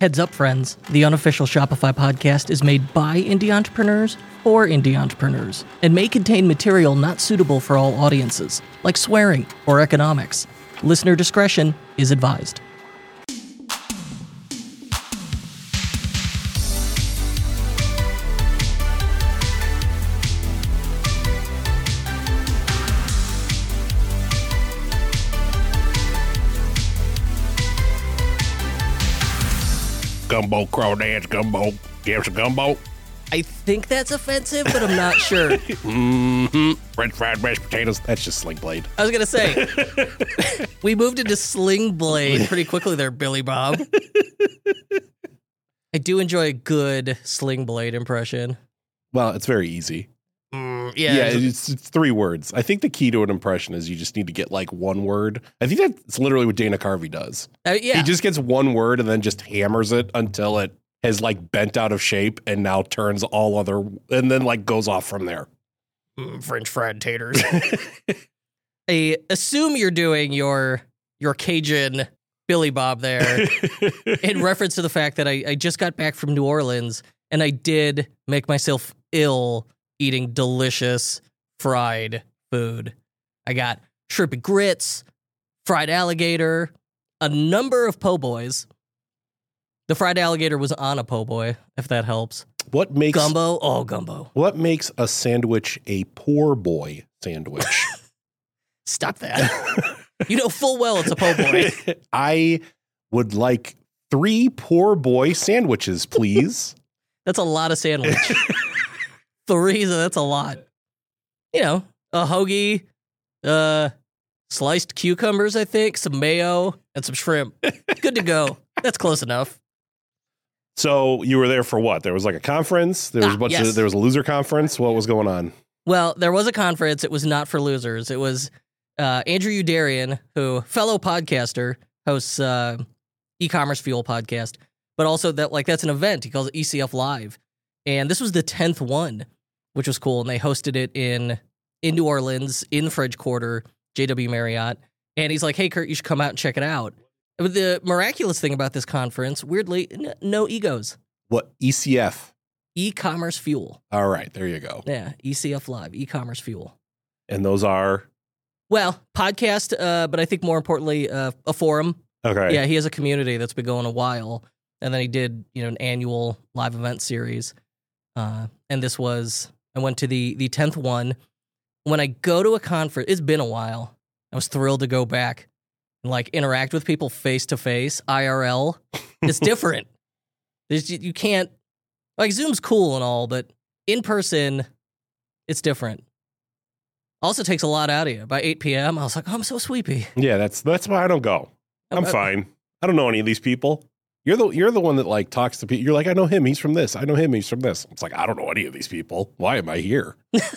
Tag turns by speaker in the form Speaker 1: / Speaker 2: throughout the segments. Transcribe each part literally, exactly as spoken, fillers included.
Speaker 1: Heads up, friends. The unofficial Shopify podcast is made by indie entrepreneurs for indie entrepreneurs and may contain material not suitable for all audiences, like swearing or economics. Listener discretion is advised.
Speaker 2: Gumbo, crawdads, gumbo. You have some gumbo?
Speaker 1: I think that's offensive, but I'm not sure.
Speaker 2: Mm-hmm. French fried mashed potatoes. That's just Sling Blade.
Speaker 1: I was going to say, we moved into Sling Blade pretty quickly there, Billy Bob. I do enjoy a good Sling Blade impression.
Speaker 2: Well, it's very easy.
Speaker 1: Mm, yeah.
Speaker 2: Yeah, it's, it's three words. I think the key to an impression is you just need to get like one word. I think that's literally what Dana Carvey does.
Speaker 1: Uh, yeah.
Speaker 2: He just gets one word and then just hammers it until it has like bent out of shape and now turns all other, and then like goes off from there.
Speaker 1: Mm, French fried taters. I assume you're doing your your Cajun Billy Bob there in reference to the fact that I, I just got back from New Orleans and I did make myself ill eating delicious fried food. I got shrimp and grits, fried alligator, a number of po' boys. The fried alligator was on a po' boy, if that helps.
Speaker 2: What makes
Speaker 1: gumbo? Oh, gumbo.
Speaker 2: What makes a sandwich a poor boy sandwich?
Speaker 1: Stop that. You know full well it's a po' boy.
Speaker 2: I would like three poor boy sandwiches, please.
Speaker 1: That's a lot of sandwich. Three, so that's a lot. You know, a hoagie, uh, sliced cucumbers, I think, some mayo, and some shrimp. Good to go. That's close enough.
Speaker 2: So you were there for what? There was like a conference. There was
Speaker 1: ah,
Speaker 2: a bunch
Speaker 1: yes.
Speaker 2: of, there was a loser conference. What was going on?
Speaker 1: Well, there was a conference. It was not for losers. It was uh, Andrew Udarian, who fellow podcaster, hosts uh, e-commerce fuel podcast, but also that like that's an event. He calls it E C F Live, and this was the tenth one, which was cool. And they hosted it in in New Orleans in French Quarter, J W Marriott. And he's like, "Hey, Kurt, you should come out and check it out." But the miraculous thing about this conference, weirdly, n- no egos.
Speaker 2: What? E C F?
Speaker 1: E-commerce fuel.
Speaker 2: All right, there you go.
Speaker 1: Yeah, E C F Live, e-commerce fuel.
Speaker 2: And those are?
Speaker 1: Well, podcast, uh, but I think more importantly, uh, a forum.
Speaker 2: Okay.
Speaker 1: Yeah, he has a community that's been going a while. And then he did, you know, an annual live event series. Uh, and this was, I went to the the tenth one. When I go to a conference, it's been a while. I was thrilled to go back and like interact with people face to face, I R L. It's different. There's, you can't, like Zoom's cool and all, but in person, it's different. Also takes a lot out of you. By eight p.m., I was like, oh, I'm so sleepy.
Speaker 2: Yeah, that's that's why I don't go. I'm
Speaker 1: Uh,
Speaker 2: fine. I don't know any of these people. You're the you're the one that like talks to people. You're like, I know him. He's from this. I know him. He's from this. It's like, I don't know any of these people. Why am I here?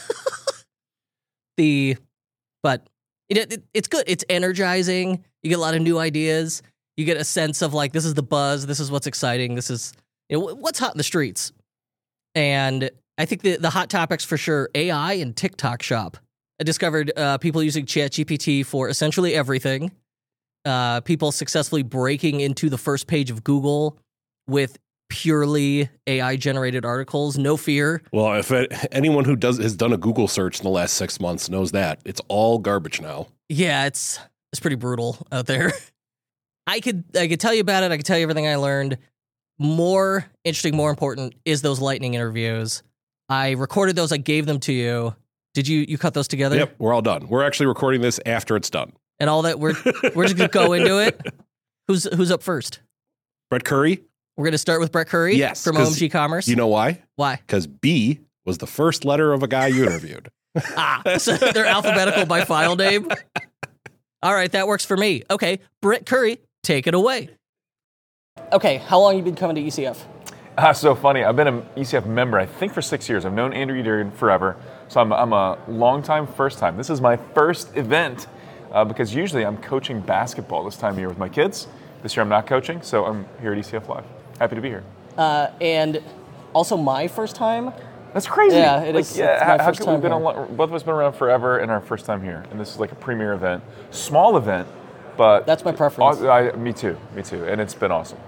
Speaker 1: the, but it, it it's good. It's energizing. You get a lot of new ideas. You get a sense of like, this is the buzz. This is what's exciting. This is, you know, what's hot in the streets. And I think the, the hot topics for sure, A I and TikTok shop. I discovered uh, people using ChatGPT for essentially everything. Uh, people successfully breaking into the first page of Google with purely A I-generated articles. No fear.
Speaker 2: Well, if it, anyone who does has done a Google search in the last six months knows that it's all garbage now.
Speaker 1: Yeah, it's it's pretty brutal out there. I could I could tell you about it. I could tell you everything I learned. More interesting, more important is those lightning interviews. I recorded those. I gave them to you. Did you you cut those together?
Speaker 2: Yep, we're all done. We're actually recording this after it's done.
Speaker 1: And all that we're we're just gonna go into it. Who's who's up first?
Speaker 2: Brett Curry.
Speaker 1: We're gonna start with Brett Curry.
Speaker 2: Yes,
Speaker 1: from O M G Commerce.
Speaker 2: You know why?
Speaker 1: Why?
Speaker 2: Because B was the first letter of a guy you interviewed.
Speaker 1: ah, so they're alphabetical by file name. All right, that works for me. Okay, Brett Curry, take it away. Okay, how long have you been coming to E C F?
Speaker 3: Ah, so funny. I've been an E C F member, I think, for six years. I've known Andrew Udarian forever, so I'm, I'm a long-time first time. This is my first event uh, because usually I'm coaching basketball this time of year with my kids. This year I'm not coaching, so I'm here at E C F Live. Happy to be here.
Speaker 1: Uh, and also my first time.
Speaker 3: That's crazy.
Speaker 1: Yeah, it
Speaker 3: like,
Speaker 1: is.
Speaker 3: Yeah,
Speaker 1: it's my
Speaker 3: how,
Speaker 1: first
Speaker 3: how
Speaker 1: time
Speaker 3: we've been
Speaker 1: here.
Speaker 3: on, both of us been around forever, and our first time here, and this is like a premier event, small event, but
Speaker 1: That's my preference.
Speaker 3: I, I, me too, me too, and it's been awesome.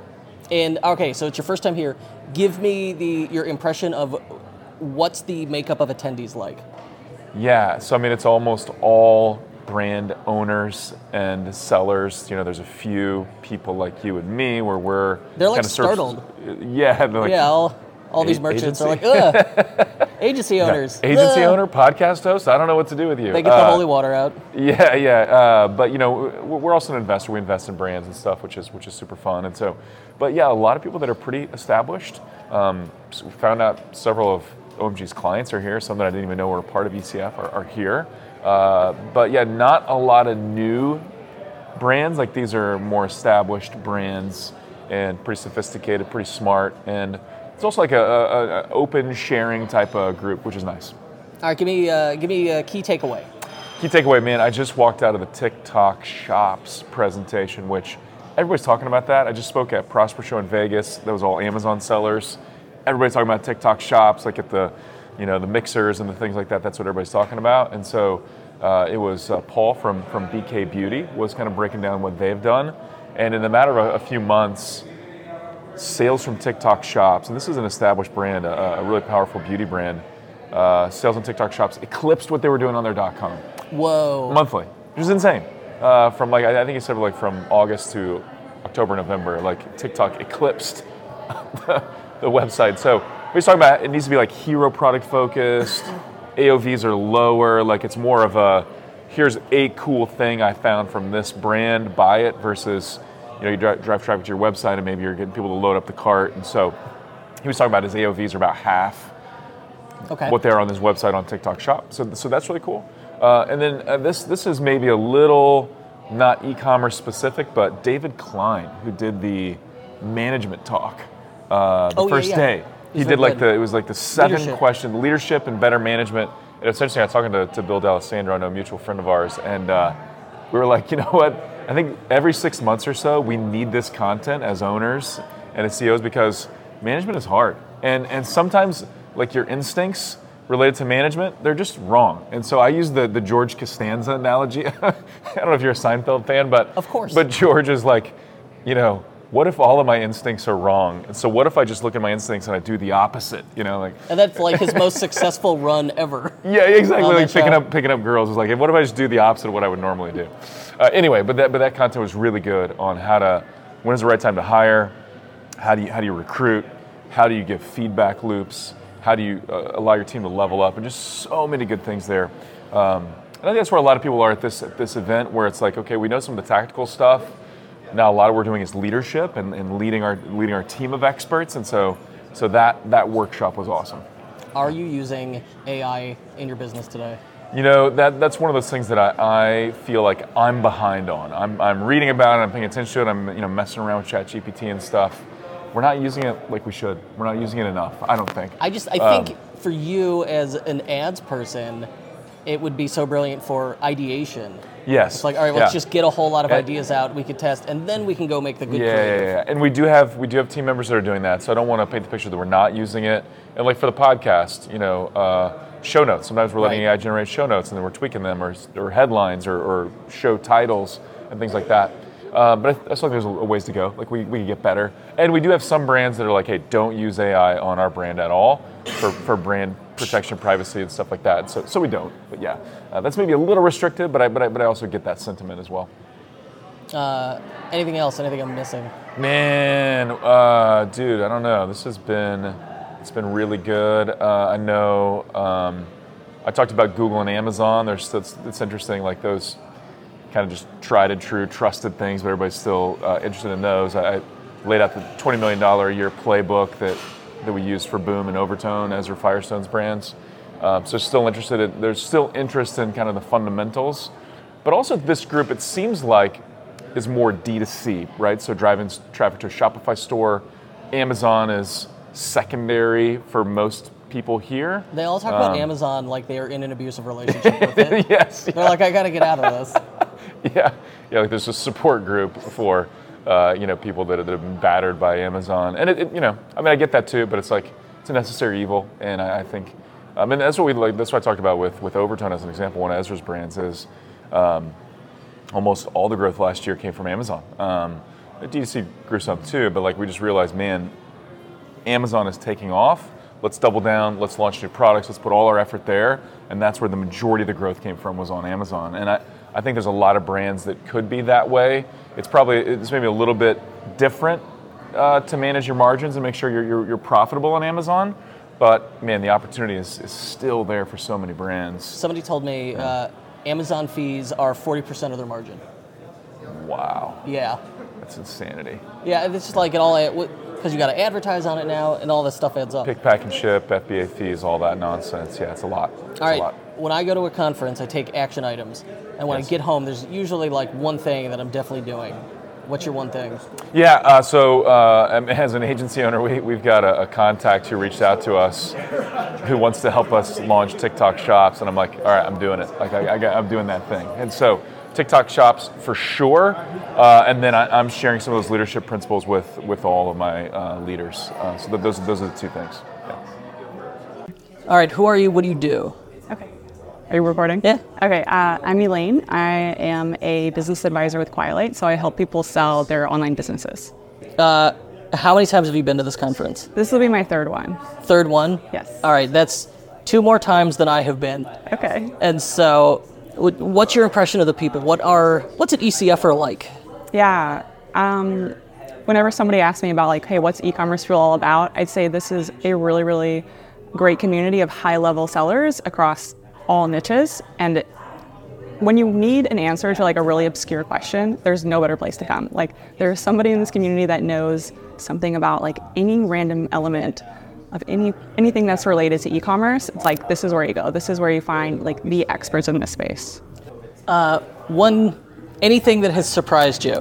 Speaker 1: And okay, so it's your first time here. Give me the your impression of what's the makeup of attendees like?
Speaker 3: Yeah, so I mean, it's almost all brand owners and sellers. You know, there's a few people like you and me where we're
Speaker 1: they're like
Speaker 3: kinda
Speaker 1: startled.
Speaker 3: Surf, yeah, they're like,
Speaker 1: yeah, all, all these
Speaker 3: A-
Speaker 1: merchants
Speaker 3: agency?
Speaker 1: are like, ugh, agency owners,
Speaker 3: Yeah. Agency
Speaker 1: ugh.
Speaker 3: owner, podcast host. I don't know what to do with you.
Speaker 1: They get the
Speaker 3: Uh,
Speaker 1: holy water out.
Speaker 3: Yeah, yeah, uh, but you know, w- we're also an investor. We invest in brands and stuff, which is which is super fun. And so, but yeah, a lot of people that are pretty established. Um, so we found out several of O M G's clients are here. Some that I didn't even know were a part of E C F are, are here. Uh, but yeah, not a lot of new brands. Like these are more established brands and pretty sophisticated, pretty smart, and it's also like a, a, a open sharing type of group, which is nice.
Speaker 1: All right, give me uh, give me a key takeaway.
Speaker 3: Key takeaway, man, I just walked out of the TikTok Shops presentation, which everybody's talking about that. I just spoke at Prosper Show in Vegas. That was all Amazon sellers. Everybody's talking about TikTok Shops, like at the, you know, the mixers and the things like that. That's what everybody's talking about. And so uh, it was uh, Paul from, from B K Beauty was kind of breaking down what they've done. And in the matter of a, a few months, sales from TikTok Shops, and this is an established brand, a, a really powerful beauty brand, uh, sales on TikTok Shops eclipsed what they were doing on their .com.
Speaker 1: Whoa.
Speaker 3: Monthly, which is insane. Uh, from like, I think he said like from August to October, November, like TikTok eclipsed the, the website. So we're talking about it needs to be like hero product focused. A O Vs are lower. Like it's more of a, here's a cool thing I found from this brand, buy it, versus, you know, you drive, drive traffic to your website and maybe you're getting people to load up the cart. And so he was talking about his A O Vs are about half
Speaker 1: Okay.
Speaker 3: what they're on his website on TikTok Shop. So, so that's really cool. Uh, and then uh, this this is maybe a little not e-commerce specific, but David Klein, who did the management talk uh, the
Speaker 1: Oh, yeah,
Speaker 3: first
Speaker 1: yeah.
Speaker 3: day.
Speaker 1: He's
Speaker 3: He
Speaker 1: very
Speaker 3: did like
Speaker 1: good.
Speaker 3: the it was like the seven
Speaker 1: Leadership.
Speaker 3: question leadership and better management. And essentially, I was talking to, to Bill D'Alessandro, I know a mutual friend of ours, and uh, we were like, you know what? I think every six months or so, we need this content as owners and as C E Os because management is hard, and and sometimes like your instincts related to management, they're just wrong. And so I use the, the George Costanza analogy. I don't know if you're a Seinfeld fan, but
Speaker 1: Of course.
Speaker 3: But George is like, you know, what if all of my instincts are wrong? And so what if I just look at my instincts and I do the opposite? You know, like
Speaker 1: And that's like his most successful run ever.
Speaker 3: yeah, exactly.
Speaker 1: On
Speaker 3: Like
Speaker 1: that
Speaker 3: picking
Speaker 1: show.
Speaker 3: up picking up girls is like, what if I just do the opposite of what I would normally do? Uh, anyway, but that but that content was really good on how to when is the right time to hire, how do you how do you recruit, how do you give feedback loops, how do you uh, allow your team to level up, and just so many good things there. Um, and I think that's where a lot of people are at this at this event, where it's like, okay, we know some of the tactical stuff. Now a lot of what we're doing is leadership and, and leading our leading our team of experts, and so so that that workshop was awesome.
Speaker 1: Are you using A I in your business today?
Speaker 3: You know, that that's one of those things that I, I feel like I'm behind on. I'm I'm reading about it, I'm paying attention to it, I'm you know messing around with ChatGPT and stuff. We're not using it like we should. We're not using it enough, I don't think.
Speaker 1: I just I
Speaker 3: Um,
Speaker 1: think for you as an ads person, it would be so brilliant for ideation.
Speaker 3: Yes.
Speaker 1: It's like, all right, let's
Speaker 3: yeah.
Speaker 1: just get a whole lot of
Speaker 3: And-
Speaker 1: ideas out. We could test, and then we can go make the good
Speaker 3: Yeah, yeah,
Speaker 1: creative.
Speaker 3: yeah, and we do have we do have team members that are doing that. So I don't want to paint the picture that we're not using it. And like for the podcast, you know, uh, show notes. Sometimes we're letting
Speaker 1: Right.
Speaker 3: A I generate show notes, and then we're tweaking them, or or headlines, or, or show titles, and things like that. Uh, but I, I still think there's a ways to go. Like we we can get better. And we do have some brands that are like, hey, don't use A I on our brand at all for for brand protection, privacy, and stuff like that. So so we don't. But yeah, uh, that's maybe a little restricted, but I but I but I also get that sentiment as well.
Speaker 1: Uh, anything else? Anything I'm missing?
Speaker 3: Man, uh, dude, I don't know. This has been, it's been really good. Uh, I know, um, I talked about Google and Amazon. There's, it's, it's interesting, like those kind of just tried and true, trusted things, but everybody's still uh, interested in those. I, I laid out the twenty million dollars a year playbook that, that we used for Boom and Overtone, Ezra Firestone's brands. Uh, so still interested in, there's still interest in kind of the fundamentals, but also this group, it seems like, is more D two C, right? So driving traffic to a Shopify store. Amazon is secondary for most people here.
Speaker 1: They all talk about
Speaker 3: Um,
Speaker 1: Amazon like they are in an abusive relationship with it.
Speaker 3: Yes.
Speaker 1: They're like, I got to get out of this.
Speaker 3: Yeah. Yeah. Like there's a support group for, uh, you know, people that have, that have been battered by Amazon. And it, it, you know, I mean, I get that too, but it's like, it's a necessary evil. And I, I think, I mean, that's what we like, that's what I talked about with, with Overtone as an example. One of Ezra's brands is, um, almost all the growth last year came from Amazon. Um, D two C grew some too, but like we just realized, man, Amazon is taking off. Let's double down. Let's launch new products. Let's put all our effort there, and that's where the majority of the growth came from, was on Amazon. And I, I think there's a lot of brands that could be that way. It's probably it's maybe a little bit different uh, to manage your margins and make sure you're, you're you're profitable on Amazon. But man, the opportunity is, is still there for so many brands.
Speaker 1: Somebody told me uh, Amazon fees are forty percent of their margin.
Speaker 3: Wow.
Speaker 1: Yeah.
Speaker 3: That's insanity.
Speaker 1: Yeah, it's just like it all, because you got to advertise on it now, and all this stuff adds up.
Speaker 3: Pick, pack, and ship, F B A fees, all that nonsense. Yeah, it's a lot. It's
Speaker 1: all right.
Speaker 3: A lot.
Speaker 1: When I go to a conference, I take action items, and when
Speaker 3: Yes.
Speaker 1: I get home, there's usually like one thing that I'm definitely doing. What's your one thing?
Speaker 3: Yeah, uh, so uh, as an agency owner, we, we've got a, a contact who reached out to us who wants to help us launch TikTok shops, and I'm like, all right, I'm doing it. Like I, I got, I'm doing that thing. And so TikTok shops for sure, uh, and then I, I'm sharing some of those leadership principles with, with all of my uh, leaders. Uh, so th- those, those are the two things. Yeah.
Speaker 1: All right, who are you? What do you do?
Speaker 4: Okay. Are you recording?
Speaker 1: Yeah.
Speaker 4: Okay, uh, I'm Elaine. I am a business advisor with Quielight, so I help people sell their online businesses.
Speaker 1: Uh, how many times have you been to this conference?
Speaker 4: This will be my third one.
Speaker 1: Third one?
Speaker 4: Yes.
Speaker 1: All right, that's two more times than I have been.
Speaker 4: Okay.
Speaker 1: And so, wh- what's your impression of the people? What are what's an E C F er like?
Speaker 4: Yeah. Um, whenever somebody asks me about like, hey, what's e-commerce fuel all about? I'd say this is a really, really great community of high-level sellers across all niches. And when you need an answer to like a really obscure question, there's no better place to come. Like there's somebody in this community that knows something about like any random element of any anything that's related to e-commerce. It's like, this is where you go. This is where you find like the experts in this space.
Speaker 1: Uh, one, anything that has surprised you?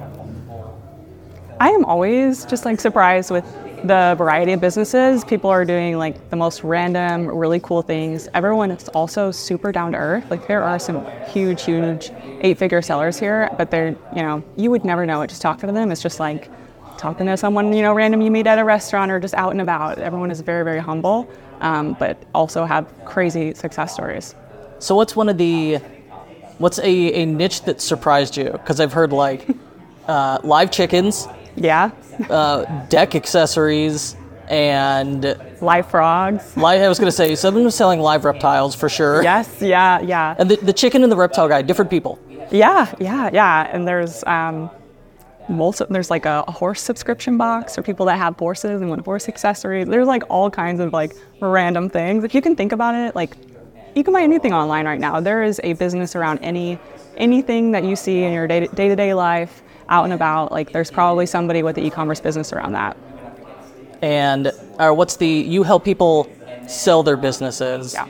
Speaker 4: I am always just like surprised with the variety of businesses. People are doing like the most random, really cool things. Everyone is also super down to earth. Like there are some huge, huge eight-figure sellers here, but they're, you know, you would never know it just talking to them. It's just like talking to someone, you know, random you meet at a restaurant or just out and about. Everyone is very, very humble, um, but also have crazy success stories.
Speaker 1: So what's one of the, what's a, a niche that surprised you? Because I've heard like uh, live chickens,
Speaker 4: Yeah.
Speaker 1: uh, deck accessories, and
Speaker 4: Live frogs.
Speaker 1: live, I was going to say, someone was selling live reptiles for sure.
Speaker 4: Yes, yeah, yeah.
Speaker 1: And the, the chicken and the reptile guy, different people.
Speaker 4: Yeah, yeah, yeah. And there's um, multi- there's like a, a horse subscription box for people that have horses and want horse accessories. There's like all kinds of like random things. If you can think about it, like you can buy anything online right now. There is a business around any anything that you see in your day day to day life, out and about. Like there's probably somebody with the e-commerce business around that.
Speaker 1: And uh, what's the, you help people sell their businesses.
Speaker 4: Yeah.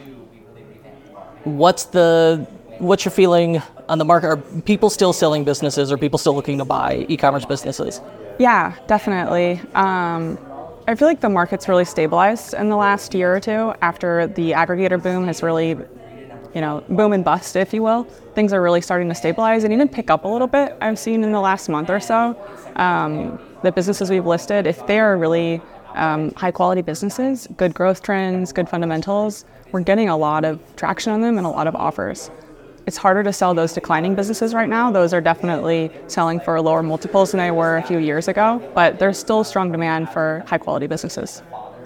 Speaker 1: What's the, what's your feeling on the market? Are people still selling businesses? Are people still looking to buy e-commerce businesses?
Speaker 4: Yeah, definitely. Um, I feel like the market's really stabilized in the last year or two after the aggregator boom has really, you know, boom and bust, if you will. Things are really starting to stabilize and even pick up a little bit. I've seen in the last month or so, um, the businesses we've listed, if they are really um, high quality businesses, good growth trends, good fundamentals, we're getting a lot of traction on them and a lot of offers. It's harder to sell those declining businesses right now. Those are definitely selling for lower multiples than they were a few years ago, but there's still strong demand for high quality businesses.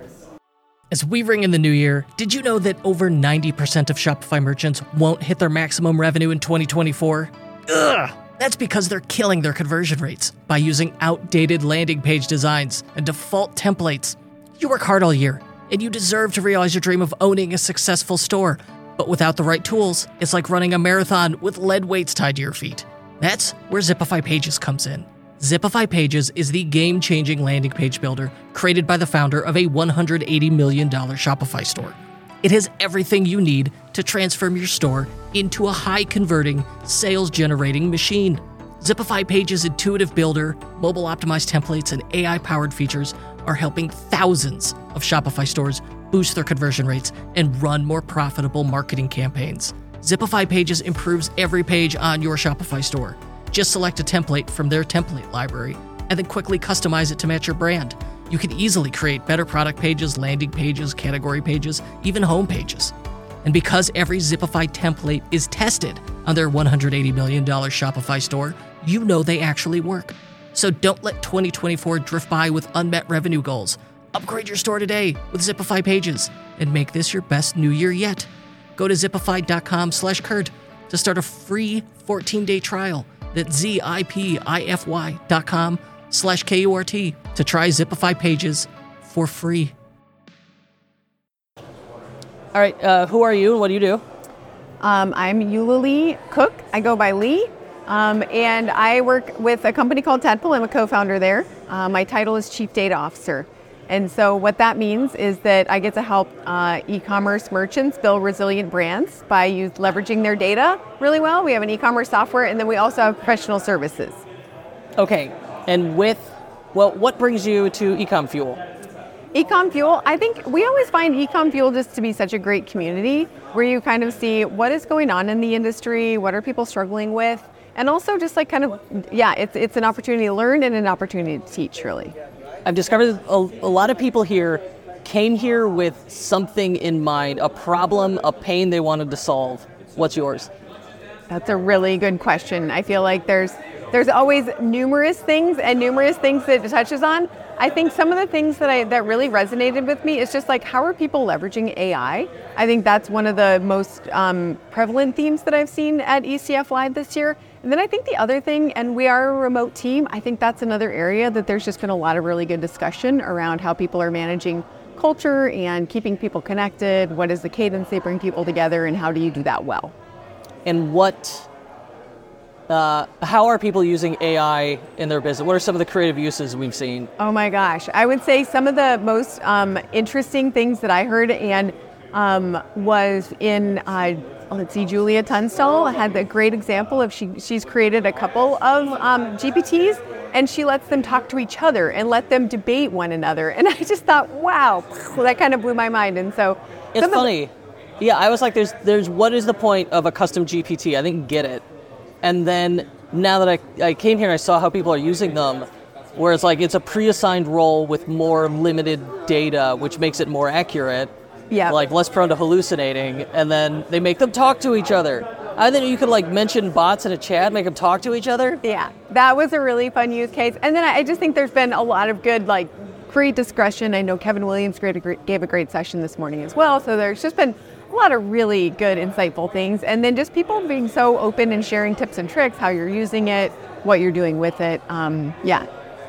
Speaker 1: As we ring in the new year, did you know that over ninety percent of Shopify merchants won't hit their maximum revenue in twenty twenty-four? Ugh! That's because they're killing their conversion rates by using outdated landing page designs and default templates. You work hard all year, and you deserve to realize your dream of owning a successful store. But without the right tools, it's like running a marathon with lead weights tied to your feet. That's where Zipify Pages comes in. Zipify Pages is the game-changing landing page builder created by the founder of a one hundred eighty million dollars Shopify store. It has everything you need to transform your store into a high-converting, sales-generating machine. Zipify Pages' intuitive builder, mobile-optimized templates, and A I-powered features are helping thousands of Shopify stores boost their conversion rates and run more profitable marketing campaigns. Zipify Pages improves every page on your Shopify store. Just select a template from their template library and then quickly customize it to match your brand. You can easily create better product pages, landing pages, category pages, even home pages. And because every Zipify template is tested on their one hundred eighty million dollars Shopify store, you know they actually work. So don't let twenty twenty-four drift by with unmet revenue goals. Upgrade your store today with Zipify Pages and make this your best new year yet. Go to zipify.com slash Kurt to start a free fourteen-day trial. That's Z-I-P-I-F-Y dot com slash K-U-R-T to try Zipify Pages for free. All right, uh, who are you and what do you do?
Speaker 5: Um, I'm Eulalie Cook. I go by Lee, um, and I work with a company called Tadpole. I'm a co-founder there. Uh, my title is Chief Data Officer. And so what that means is that I get to help uh, e-commerce merchants build resilient brands by use, leveraging their data really well. We have an e-commerce software, and then we also have professional services.
Speaker 1: Okay, and with, well, what brings you to Ecom Fuel?
Speaker 5: Ecom Fuel, I think we always find Ecom Fuel just to be such a great community where you kind of see what is going on in the industry, what are people struggling with, and also just like kind of, yeah, it's it's an opportunity to learn and an opportunity to teach, really.
Speaker 1: I've discovered a, a lot of people here came here with something in mind, a problem, a pain they wanted to solve. What's yours?
Speaker 5: That's a really good question. I feel like there's there's always numerous things and numerous things that it touches on. I think some of the things that I that really resonated with me is just like, how are people leveraging A I? I think that's one of the most um, prevalent themes that I've seen at E C F Live this year. And then I think the other thing, and we are a remote team, I think that's another area that there's just been a lot of really good discussion around how people are managing culture and keeping people connected. What is the cadence they bring people together, and how do you do that well?
Speaker 1: And what, uh, how are people using A I in their business? What are some of the creative uses we've seen?
Speaker 5: Oh my gosh. I would say some of the most um, interesting things that I heard and um, was in, uh, let's see, Julia Tunstall had a great example of she she's created a couple of um, G P Ts, and she lets them talk to each other and let them debate one another. And I just thought, wow, that kind of blew my mind. And so
Speaker 1: it's funny. The- yeah, I was like, there's, there's, what is the point of a custom G P T? I didn't get it. And then now that I, I came here and I saw how people are using them, where it's like it's a pre-assigned role with more limited data, which makes it more accurate.
Speaker 5: Yeah.
Speaker 1: Like less prone to hallucinating, and then they make them talk to each other. I think you could like mention bots in a chat, make them talk to each other.
Speaker 5: Yeah, that was a really fun use case. And then I just think there's been a lot of good, like, great discussion. I know Kevin Williams gave a great session this morning as well. So there's just been a lot of really good, insightful things. And then just people being so open and sharing tips and tricks, how you're using it, what you're doing with it. Um, yeah.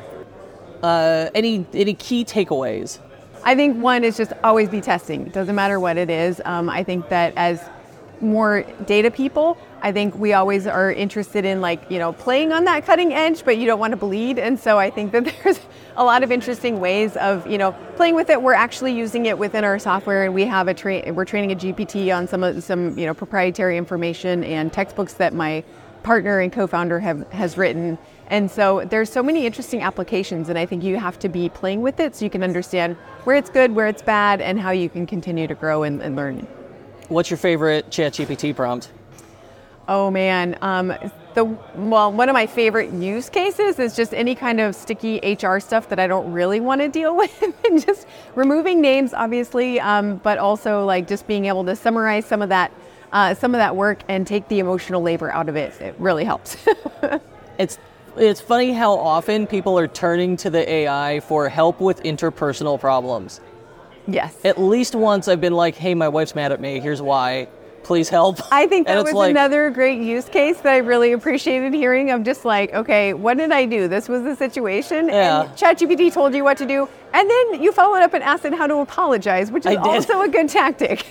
Speaker 1: Uh, any any key takeaways?
Speaker 5: I think one is just always be testing. It doesn't matter what it is. Um, I think that as more data people, I think we always are interested in like, you know, playing on that cutting edge, but you don't want to bleed. And so I think that there's a lot of interesting ways of, you know, playing with it. We're actually using it within our software, and we have a train, we're training a G P T on some of some, you know, proprietary information and textbooks that my partner and co-founder have has written. And so there's so many interesting applications, and I think you have to be playing with it so you can understand where it's good, where it's bad, and how you can continue to grow and, and learn.
Speaker 1: What's your favorite ChatGPT prompt?
Speaker 5: Oh man, um, the well, one of my favorite use cases is just any kind of sticky H R stuff that I don't really want to deal with, and just removing names, obviously, um, but also like just being able to summarize some of that, uh, some of that work and take the emotional labor out of it. It really helps.
Speaker 1: It's It's funny how often people are turning to the A I for help with interpersonal problems.
Speaker 5: Yes.
Speaker 1: At least once I've been like, hey, my wife's mad at me. Here's why. Please help.
Speaker 5: I think that was
Speaker 1: like,
Speaker 5: another great use case that I really appreciated hearing. I'm just like, okay, what did I do? This was the situation.
Speaker 1: Yeah.
Speaker 5: And ChatGPT told you what to do. And then you followed up and asked it how to apologize, which is also a good tactic.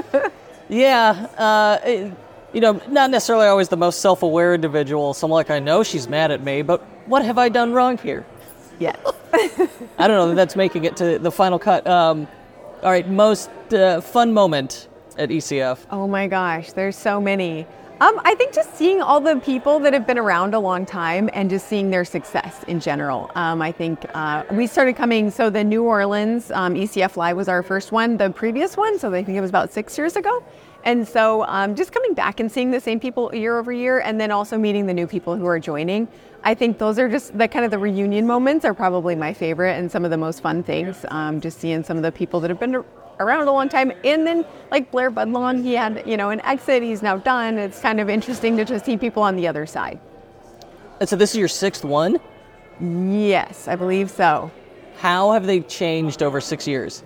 Speaker 1: Yeah. Uh, it, You know, not necessarily always the most self-aware individual. So I'm like, I know she's mad at me, but what have I done wrong here?
Speaker 5: Yes.
Speaker 1: I don't know. That's making it to the final cut. Um, all right, most uh, fun moment at E C F.
Speaker 5: Oh my gosh, there's so many. Um, I think just seeing all the people that have been around a long time and just seeing their success in general. Um, I think uh, we started coming, so the New Orleans um, E C F Live was our first one, the previous one, so I think it was about six years ago. And so um, just coming back and seeing the same people year over year, and then also meeting the new people who are joining. I think those are just the kind of the reunion moments are probably my favorite and some of the most fun things. Um, just seeing some of the people that have been around a long time. And then like Blair Budlong, he had, you know, an exit, he's now done. It's kind of interesting to just see people on the other side.
Speaker 1: And so this is your sixth one?
Speaker 5: Yes, I believe so.
Speaker 1: How have they changed over six years?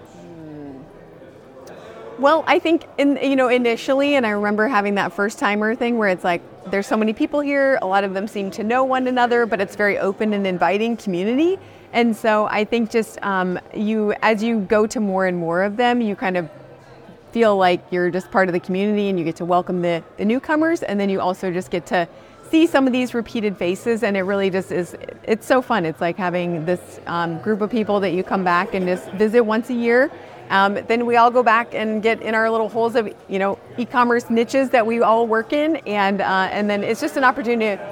Speaker 5: Well, I think in you know initially, and I remember having that first timer thing where it's like there's so many people here, a lot of them seem to know one another, but it's very open and inviting community. And so I think just um, you as you go to more and more of them, you kind of feel like you're just part of the community and you get to welcome the, the newcomers, and then you also just get to see some of these repeated faces, and it really just is, it's so fun. It's like having this um, group of people that you come back and just visit once a year. Um, then we all go back and get in our little holes of, you know, e-commerce niches that we all work in, and uh, and then it's just an opportunity to,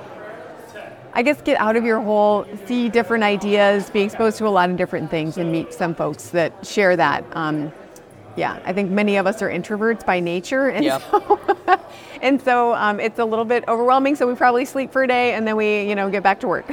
Speaker 5: I guess, get out of your hole, see different ideas, be exposed to a lot of different things, and meet some folks that share that. Um, yeah, I think many of us are introverts by nature, and
Speaker 1: Yep.
Speaker 5: so, and so um, it's a little bit overwhelming. So we probably sleep for a day, and then we, you know, get back to work.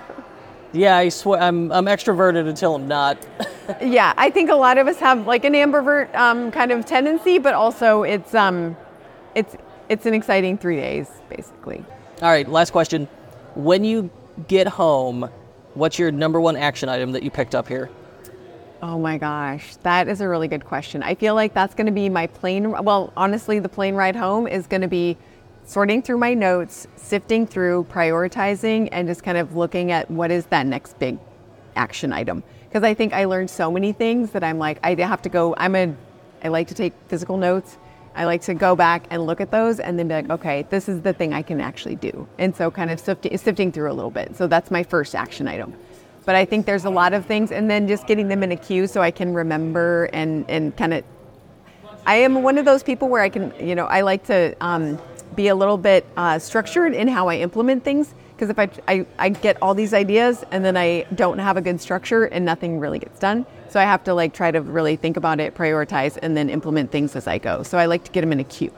Speaker 1: Yeah, I swear I'm I'm extroverted until I'm not.
Speaker 5: Yeah, I think a lot of us have like an ambivert um, kind of tendency, but also it's um, it's it's an exciting three days basically.
Speaker 1: All right, last question. When you get home, what's your number one action item that you picked up here?
Speaker 5: Oh my gosh, that is a really good question. I feel like that's going to be my plane. Well, honestly, the plane ride home is going to be sorting through my notes, sifting through, prioritizing, and just kind of looking at what is that next big action item. Because I think I learned so many things that I'm like, I have to go, I'm a, I like to take physical notes. I like to go back and look at those and then be like, okay, this is the thing I can actually do. And so kind of sifting, sifting through a little bit. So that's my first action item. But I think there's a lot of things, and then just getting them in a queue so I can remember and, and kind of, I am one of those people where I can, you know, I like to um, be a little bit uh, structured in how I implement things. Because if I, I, I get all these ideas and then I don't have a good structure and nothing really gets done. So I have to like try to really think about it, prioritize, and then implement things as I go. So I like to get them in a queue.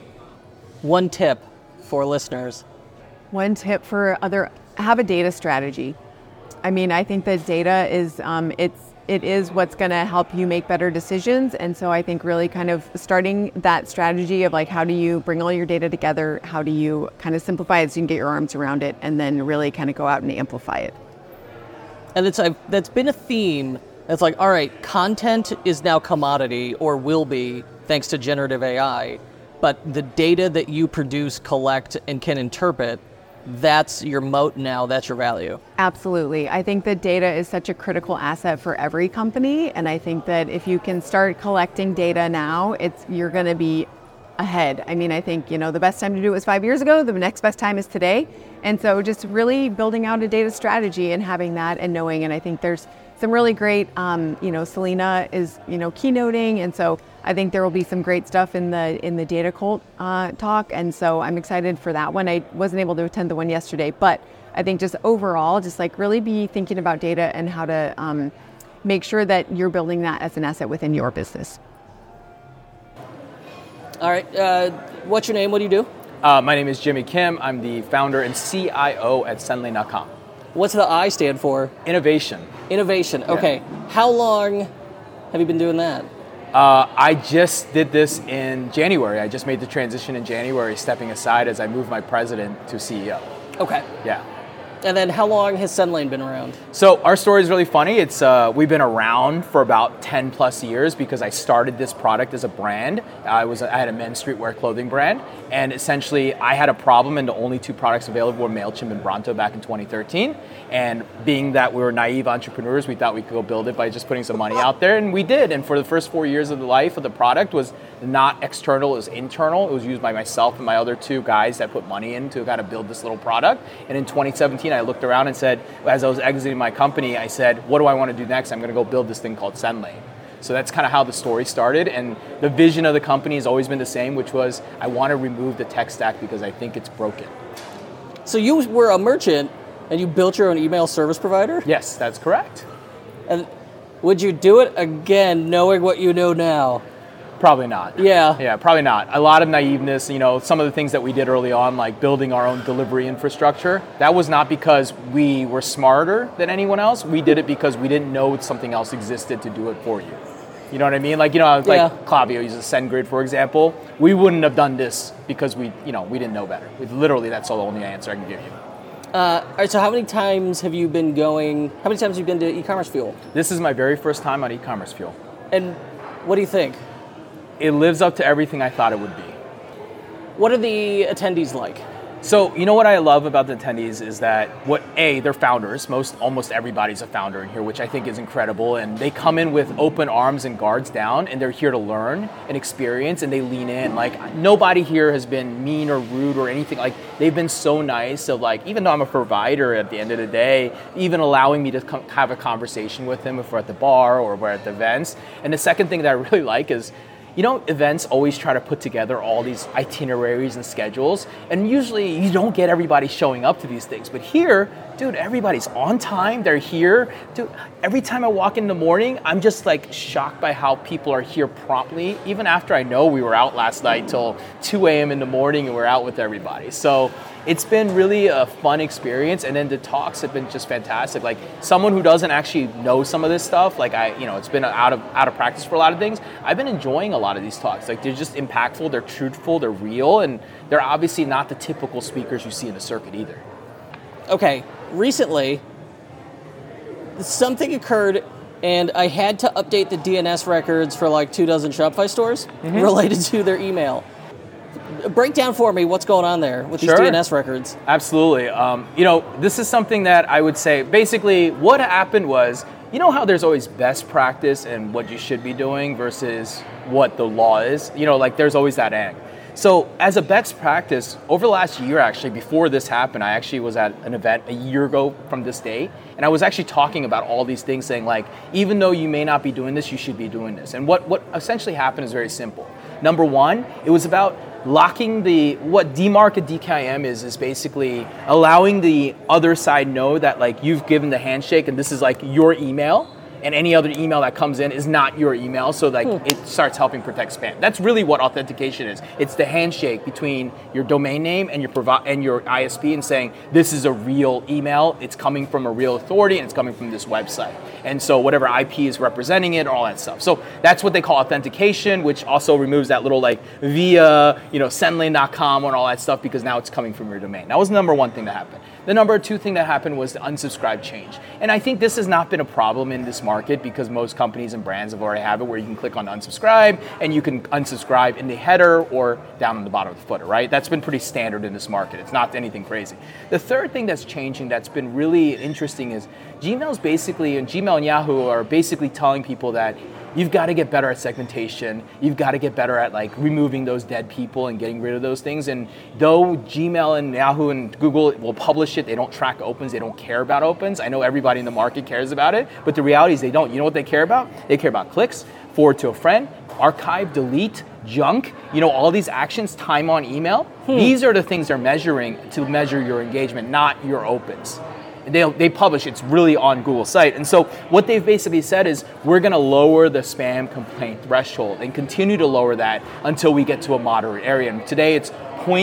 Speaker 1: One tip for listeners.
Speaker 5: One tip for other, have a data strategy. I mean, I think that data is, um, it's, it is what's going to help you make better decisions. And so I think really kind of starting that strategy of like, how do you bring all your data together? How do you kind of simplify it so you can get your arms around it, and then really kind of go out and amplify it?
Speaker 1: And it's I've, that's been a theme. It's like, all right, content is now commodity, or will be, thanks to generative A I. But the data that you produce, collect, and can interpret, that's your moat now, that's your value.
Speaker 5: Absolutely. I think that data is such a critical asset for every company. And I think that if you can start collecting data now, it's you're going to be ahead. I mean, I think, you know, the best time to do it was five years ago. The next best time is today. And so just really building out a data strategy and having that and knowing, and I think there's some really great, um, you know, Selena is, you know, keynoting. And so I think there will be some great stuff in the in the Data Cult uh, talk. And so I'm excited for that one. I wasn't able to attend the one yesterday, but I think just overall, just like really be thinking about data and how to um, make sure that you're building that as an asset within your business.
Speaker 1: All right, uh, what's your name? What do you do?
Speaker 6: Uh, my name is Jimmy Kim. I'm the founder and C I O at Sendlane dot com.
Speaker 1: What's the I stand for?
Speaker 6: Innovation.
Speaker 1: Innovation. Okay. How long have you been doing that?
Speaker 6: Uh, I just did this in January. I just made the transition in January, stepping aside as I moved my president to C E O.
Speaker 1: Okay.
Speaker 6: Yeah.
Speaker 1: And then how long has Sendlane been around?
Speaker 6: So our story is really funny. It's uh, we've been around for about ten plus years because I started this product as a brand. I was I had a men's streetwear clothing brand, and essentially I had a problem, and the only two products available were MailChimp and Bronto back in twenty thirteen. And being that we were naive entrepreneurs, we thought we could go build it by just putting some money out there, and we did. And for the first four years of the life of the product was not external, it was internal. It was used by myself and my other two guys that put money in to kind of build this little product. And in twenty seventeen, I looked around and said, as I was exiting my company, I said, what do I want to do next? I'm going to go build this thing called Sendlane. So that's kind of how the story started. And the vision of the company has always been the same, which was I want to remove the tech stack because I think it's broken.
Speaker 1: So you were a merchant and you built your own email service provider?
Speaker 6: Yes, that's correct.
Speaker 1: And would you do it again knowing what you know now?
Speaker 6: Probably not.
Speaker 1: Yeah.
Speaker 6: Yeah, probably not. A lot of naiveness, you know, some of the things that we did early on, like building our own delivery infrastructure, that was not because we were smarter than anyone else. We did it because we didn't know something else existed to do it for you. You know what I mean? Like, you know, like
Speaker 1: Yeah.
Speaker 6: Klaviyo uses SendGrid, for example. We wouldn't have done this because we, you know, we didn't know better. We, literally, that's the only answer I can give you.
Speaker 1: Uh, all right, so how many times have you been going, how many times have you been to E-Commerce Fuel?
Speaker 6: This is my very first time on E-Commerce Fuel.
Speaker 1: And what do you think?
Speaker 6: It lives up to everything I thought it would be.
Speaker 1: What are the attendees like?
Speaker 6: So, you know what I love about the attendees is that, what A, they're founders. Most, almost everybody's a founder in here, which I think is incredible. And they come in with open arms and guards down, and they're here to learn and experience, and they lean in. Like, nobody here has been mean or rude or anything. Like, they've been so nice of, like, even though I'm a provider at the end of the day, even allowing me to come have a conversation with them if we're at the bar or we're at the events. And the second thing that I really like is, you know, events always try to put together all these itineraries and schedules, and usually you don't get everybody showing up to these things. But here, dude, everybody's on time, they're here. Dude, every time I walk in the morning, I'm just like shocked by how people are here promptly, even after I know we were out last night till two a.m. in the morning and we're out with everybody. So it's been really a fun experience, and then the talks have been just fantastic. Like, someone who doesn't actually know some of this stuff, like I, you know, it's been out of out of practice for a lot of things. I've been enjoying a lot of these talks. Like, they're just impactful, they're truthful, they're real, and they're obviously not the typical speakers you see in the circuit either.
Speaker 1: Okay, recently, something occurred, and I had to update the D N S records for like two dozen Shopify stores mm-hmm. related to their email. Break down for me what's going on there with these
Speaker 6: Sure.
Speaker 1: D N S records.
Speaker 6: Absolutely. Um, you know, this is something that I would say, basically what happened was, you know how there's always best practice and what you should be doing versus what the law is? You know, like there's always that end. So as a best practice, over the last year actually, before this happened, I actually was at an event a year ago from this day, and I was actually talking about all these things, saying like, even though you may not be doing this, you should be doing this. And what, what essentially happened is very simple. Number one, it was about locking the, what D MARC and D K I M is, is basically allowing the other side know that like you've given the handshake and this is like your email, and any other email that comes in is not your email, so like hmm. it starts helping protect spam. That's really what authentication is. It's the handshake between your domain name and your provi- and your I S P, and saying this is a real email, it's coming from a real authority, and it's coming from this website. And so whatever I P is representing it, all that stuff. So that's what they call authentication, which also removes that little like via, you know, sendlane dot com and all that stuff, because now it's coming from your domain. That was the number one thing that happened. The number two thing that happened was the unsubscribe change. And I think this has not been a problem in this market, because most companies and brands have already have it where you can click on unsubscribe and you can unsubscribe in the header or down in the bottom of the footer, right? That's been pretty standard in this market. It's not anything crazy. The third thing that's changing that's been really interesting is Gmail's basically, and Gmail and Yahoo are basically telling people that you've got to get better at segmentation. You've got to get better at like removing those dead people and getting rid of those things. And though Gmail and Yahoo and Google will publish it, they don't track opens, they don't care about opens. I know everybody in the market cares about it, but the reality is they don't. You know what they care about? They care about clicks, forward to a friend, archive, delete, junk, you know, all these actions, time on email. Hmm. These are the things they're measuring to measure your engagement, not your opens. They they publish, it's really on Google's site. And so what they've basically said is we're going to lower the spam complaint threshold and continue to lower that until we get to a moderate area. And today it's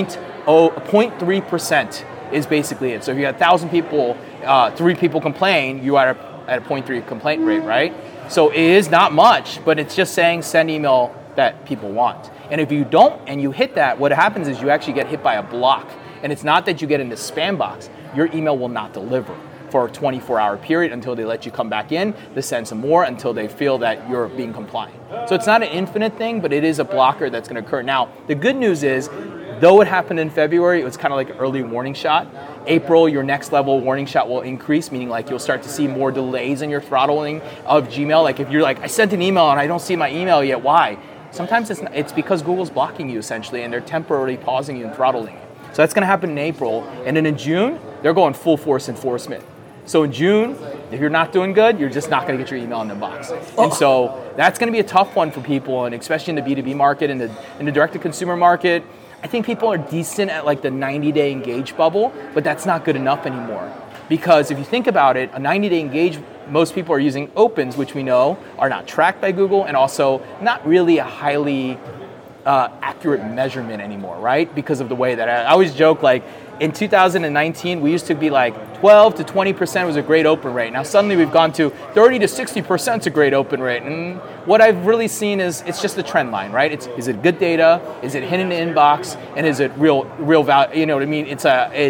Speaker 6: zero point three percent is basically it. So if you got one thousand people, uh, three people complain, you are at a, at a zero point three complaint rate, right? So it is not much, but it's just saying send email that people want. And if you don't and you hit that, what happens is you actually get hit by a block. And it's not that you get in the spam box. Your email will not deliver for a twenty-four hour period until they let you come back in to send some more until they feel that you're being compliant. So it's not an infinite thing, but it is a blocker that's going to occur. Now, the good news is, though it happened in February, it was kind of like an early warning shot. April, your next level warning shot will increase, meaning like you'll start to see more delays in your throttling of Gmail. Like if you're like, I sent an email and I don't see my email yet, why? Sometimes it's, not, it's because Google's blocking you essentially, and they're temporarily pausing you and throttling you. So that's going to happen in April. And then in June, they're going full force enforcement. So in June, if you're not doing good, you're just not going to get your email in the box. Oh. And so that's going to be a tough one for people, and especially in the B two B market and the, in the direct-to-consumer market. I think people are decent at like the ninety-day engage bubble, but that's not good enough anymore. Because if you think about it, a ninety-day engage, most people are using opens, which we know are not tracked by Google, and also not really a highly Uh, accurate measurement anymore, right? Because of the way that I, I always joke, like in two thousand nineteen, we used to be like twelve to twenty percent was a great open rate. Now suddenly we've gone to thirty to sixty percent is a great open rate. And what I've really seen is it's just the trend line, right? It's, is it good data? Is it hidden in the inbox? And is it real, real value? You know what I mean? It's a, it's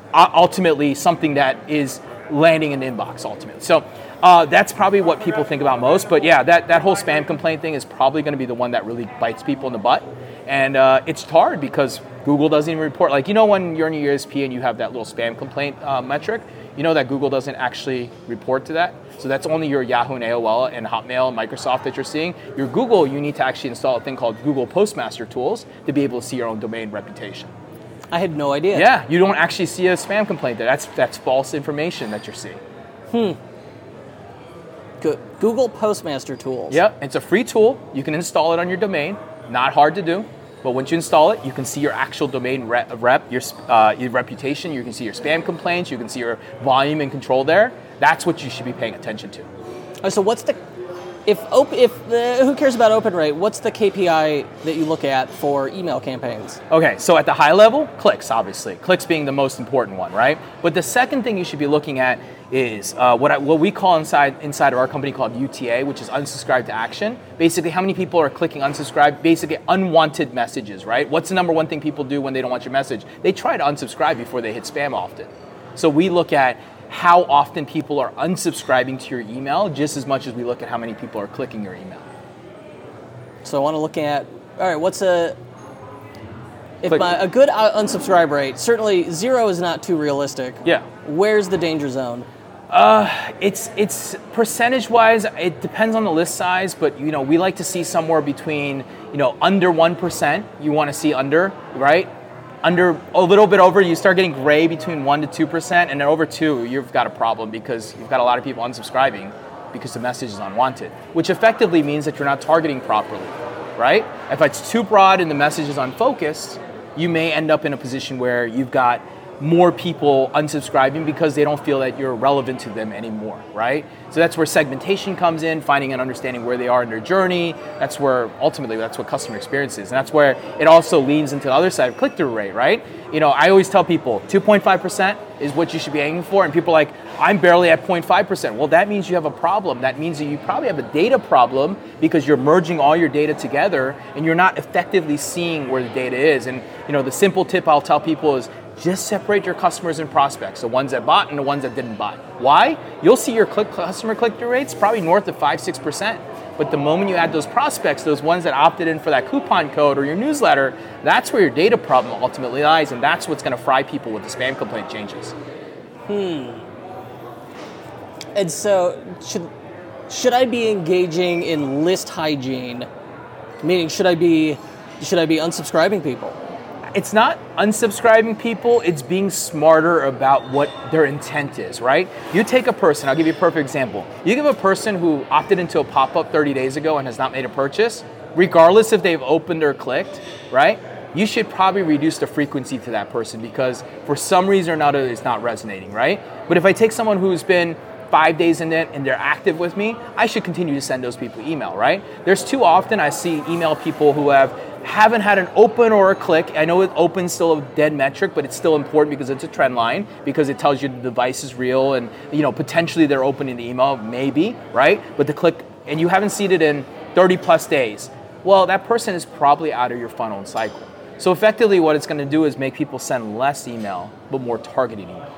Speaker 6: ultimately something that is landing in the inbox ultimately. So uh, that's probably what people think about most. But yeah, that, that whole spam complaint thing is probably going to be the one that really bites people in the butt. And uh, it's hard because Google doesn't even report. Like, you know, when you're in your E S P and you have that little spam complaint uh, metric, you know that Google doesn't actually report to that. So that's only your Yahoo and A O L and Hotmail and Microsoft that you're seeing. Your Google, you need to actually install a thing called Google Postmaster Tools to be able to see your own domain reputation.
Speaker 1: I had no idea.
Speaker 6: Yeah, you don't actually see a spam complaint there. That's that's false information that you're seeing.
Speaker 1: Hmm. Good. Google Postmaster Tools.
Speaker 6: Yep, it's a free tool. You can install it on your domain. Not hard to do. But once you install it, you can see your actual domain rep, rep your, uh, your reputation. You can see your spam complaints. You can see your volume and control there. That's what you should be paying attention to.
Speaker 1: Oh, so what's the, if op, if uh, who cares about open rate? What's the K P I that you look at for email campaigns?
Speaker 6: Okay, so at the high level, clicks, obviously. Clicks being the most important one, right? But the second thing you should be looking at is uh, what I, what we call inside inside of our company called U T A, which is unsubscribe to action. Basically, how many people are clicking unsubscribe? Basically, unwanted messages, right? What's the number one thing people do when they don't want your message? They try to unsubscribe before they hit spam often. So we look at how often people are unsubscribing to your email just as much as we look at how many people are clicking your email.
Speaker 1: So I want to look at, all right, what's a, if
Speaker 6: Click.
Speaker 1: my, a good unsubscribe rate, certainly zero is not too realistic.
Speaker 6: Yeah.
Speaker 1: Where's the danger zone?
Speaker 6: Uh, it's it's percentage-wise, it depends on the list size, but you know we like to see somewhere between you know under one percent. You want to see under, right? Under a little bit over, you start getting gray between one to two percent, and then over two, you've got a problem because you've got a lot of people unsubscribing because the message is unwanted, which effectively means that you're not targeting properly, right? If it's too broad and the message is unfocused, you may end up in a position where you've got more people unsubscribing because they don't feel that you're relevant to them anymore, right? So that's where segmentation comes in, finding and understanding where they are in their journey. That's where, ultimately, that's what customer experience is. And that's where it also leans into the other side of click-through rate, right? You know, I always tell people two point five percent is what you should be aiming for. And people are like, I'm barely at zero point five percent. Well, that means you have a problem. That means that you probably have a data problem because you're merging all your data together and you're not effectively seeing where the data is. And, you know, the simple tip I'll tell people is, just separate your customers and prospects, the ones that bought and the ones that didn't buy. Why? You'll see your click, customer click-through rates probably north of five, six percent. But the moment you add those prospects, those ones that opted in for that coupon code or your newsletter, that's where your data problem ultimately lies, and that's what's going to fry people with the spam complaint changes.
Speaker 1: Hmm. And so, should should I be engaging in list hygiene? Meaning, should I be should I be unsubscribing people?
Speaker 6: It's not unsubscribing people, it's being smarter about what their intent is, right? You take a person, I'll give you a perfect example. You give a person who opted into a pop-up thirty days ago and has not made a purchase, regardless if they've opened or clicked, right? You should probably reduce the frequency to that person because for some reason or another, it's not resonating, right? But if I take someone who's been five days in it and they're active with me, I should continue to send those people email, right? There's too often I see email people who have haven't had an open or a click. I know it open's still a dead metric, but it's still important because it's a trend line, because it tells you the device is real and you know potentially they're opening the email, maybe, right? But the click, and you haven't seen it in thirty plus days. Well, that person is probably out of your funnel and cycle. So effectively what it's going to do is make people send less email, but more targeted email.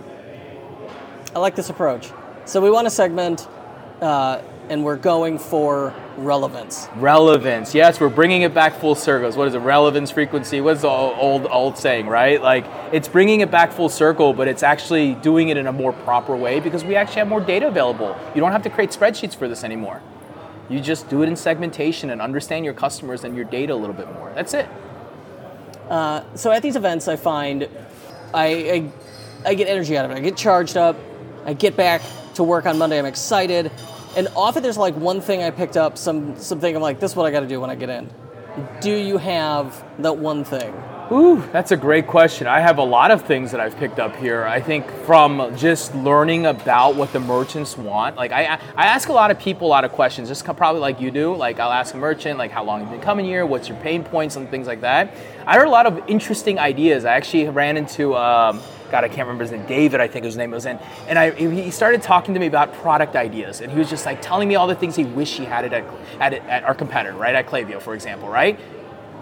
Speaker 1: I like this approach. So we want to segment, uh, and we're going for relevance.
Speaker 6: Relevance, yes, we're bringing it back full circle. What is it, relevance, frequency? What's the old old saying, right? Like, it's bringing it back full circle, but it's actually doing it in a more proper way because we actually have more data available. You don't have to create spreadsheets for this anymore. You just do it in segmentation and understand your customers and your data a little bit more. That's it.
Speaker 1: Uh, so at these events, I find I, I I get energy out of it. I get charged up. I get back to work on Monday. I'm excited. And often there's like one thing I picked up, some something I'm like, this is what I got to do when I get in. Do you have that one thing?
Speaker 6: Ooh, that's a great question. I have a lot of things that I've picked up here. I think from just learning about what the merchants want. Like I, I ask a lot of people a lot of questions, just probably like you do. Like I'll ask a merchant, like how long have you been coming here? What's your pain points and things like that. I heard a lot of interesting ideas. I actually ran into, um, God, I can't remember his name, David, I think his name was in. And I, he started talking to me about product ideas. And he was just like telling me all the things he wished he had it at, at, at our competitor, right? At Klaviyo, for example, right?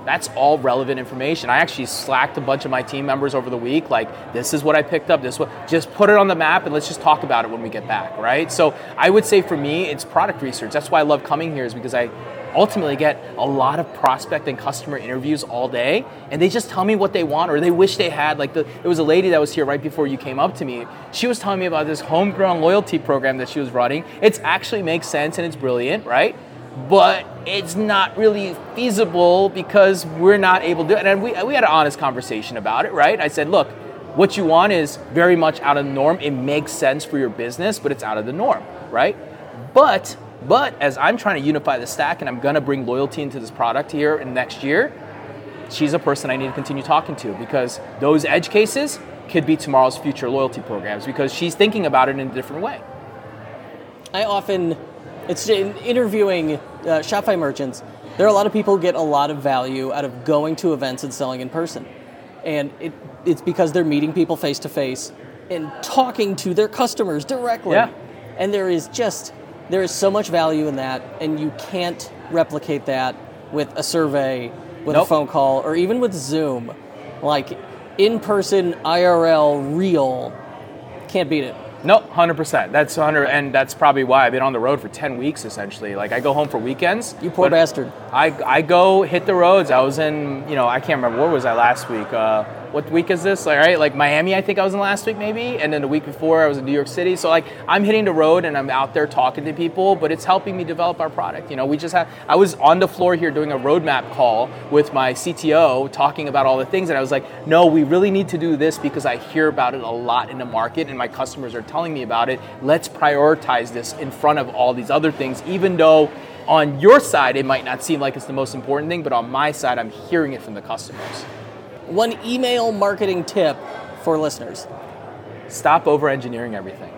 Speaker 6: That's all relevant information. I actually slacked a bunch of my team members over the week, like, this is what I picked up, this is what, just put it on the map and let's just talk about it when we get back, right? So I would say for me, it's product research. That's why I love coming here, is because I ultimately get a lot of prospect and customer interviews all day, and they just tell me what they want or they wish they had. Like, the, there was a lady that was here right before you came up to me. She was telling me about this homegrown loyalty program that she was running. It actually makes sense and it's brilliant, right? But it's not really feasible because we're not able to do it. And we, we had an honest conversation about it, right? I said, look, what you want is very much out of the norm. It makes sense for your business, but it's out of the norm, right? But, but as I'm trying to unify the stack and I'm gonna bring loyalty into this product here in next year, she's a person I need to continue talking to, because those edge cases could be tomorrow's future loyalty programs, because she's thinking about it in a different way.
Speaker 7: I often... It's in interviewing uh, Shopify merchants. There are a lot of people who get a lot of value out of going to events and selling in person. And it, it's because they're meeting people face to face and talking to their customers directly.
Speaker 6: Yeah.
Speaker 7: And there is just, there is so much value in that, and you can't replicate that with a survey, with
Speaker 6: Nope.
Speaker 7: a phone call, or even with Zoom. Like, in-person, I R L, real, can't beat it.
Speaker 6: No, one hundred percent. That's one hundred, and that's probably why I've been on the road for ten weeks, essentially. Like, I go home for weekends.
Speaker 7: You poor
Speaker 6: but
Speaker 7: bastard.
Speaker 6: I, I go hit the roads. I was in, you know, I can't remember, where was I last week? Uh, what week is this? Like, right, like Miami, I think I was in last week maybe, and then the week before I was in New York City. So, like, I'm hitting the road and I'm out there talking to people, but it's helping me develop our product. You know, we just have, I was on the floor here doing a roadmap call with my C T O talking about all the things, and I was like, no, we really need to do this because I hear about it a lot in the market and my customers are telling me about it. Let's prioritize this in front of all these other things, even though on your side it might not seem like it's the most important thing, but on my side I'm hearing it from the customers.
Speaker 7: One email marketing tip for listeners.
Speaker 6: Stop over-engineering everything.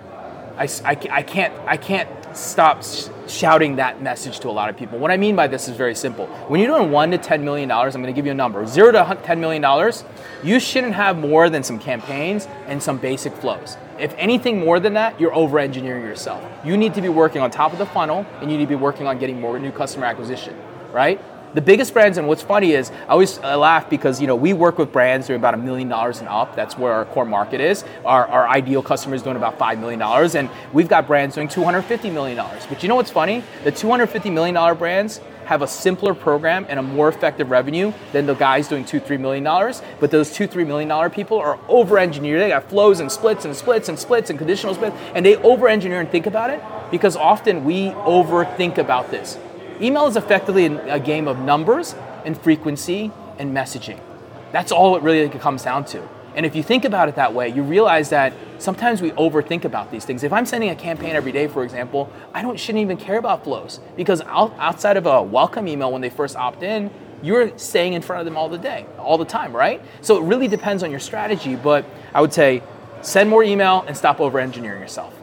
Speaker 6: I, I, I can't I can't stop sh- shouting that message to a lot of people. What I mean by this is very simple. When you're doing one to ten million dollars, I'm going to give you a number. Zero to ten million dollars, you shouldn't have more than some campaigns and some basic flows. If anything more than that, you're over-engineering yourself. You need to be working on top of the funnel, and you need to be working on getting more new customer acquisition, right? The biggest brands, and what's funny is, I always I laugh because, you know, we work with brands doing about a million dollars and up. That's where our core market is. Our, our ideal customer is doing about five million dollars, and we've got brands doing two hundred fifty million dollars. But you know what's funny? The two hundred fifty million dollars brands have a simpler program and a more effective revenue than the guys doing two, three million dollars. But those two, three million dollar people are over-engineered. They got flows and splits and splits and splits and conditional splits, and they over-engineer and think about it because often we overthink about this. Email is effectively a game of numbers and frequency and messaging. That's all it really comes down to. And if you think about it that way, you realize that sometimes we overthink about these things. If I'm sending a campaign every day, for example, I don't shouldn't even care about flows, because out, outside of a welcome email when they first opt in, you're staying in front of them all the day, all the time, right? So it really depends on your strategy, but I would say send more email and stop over-engineering yourself.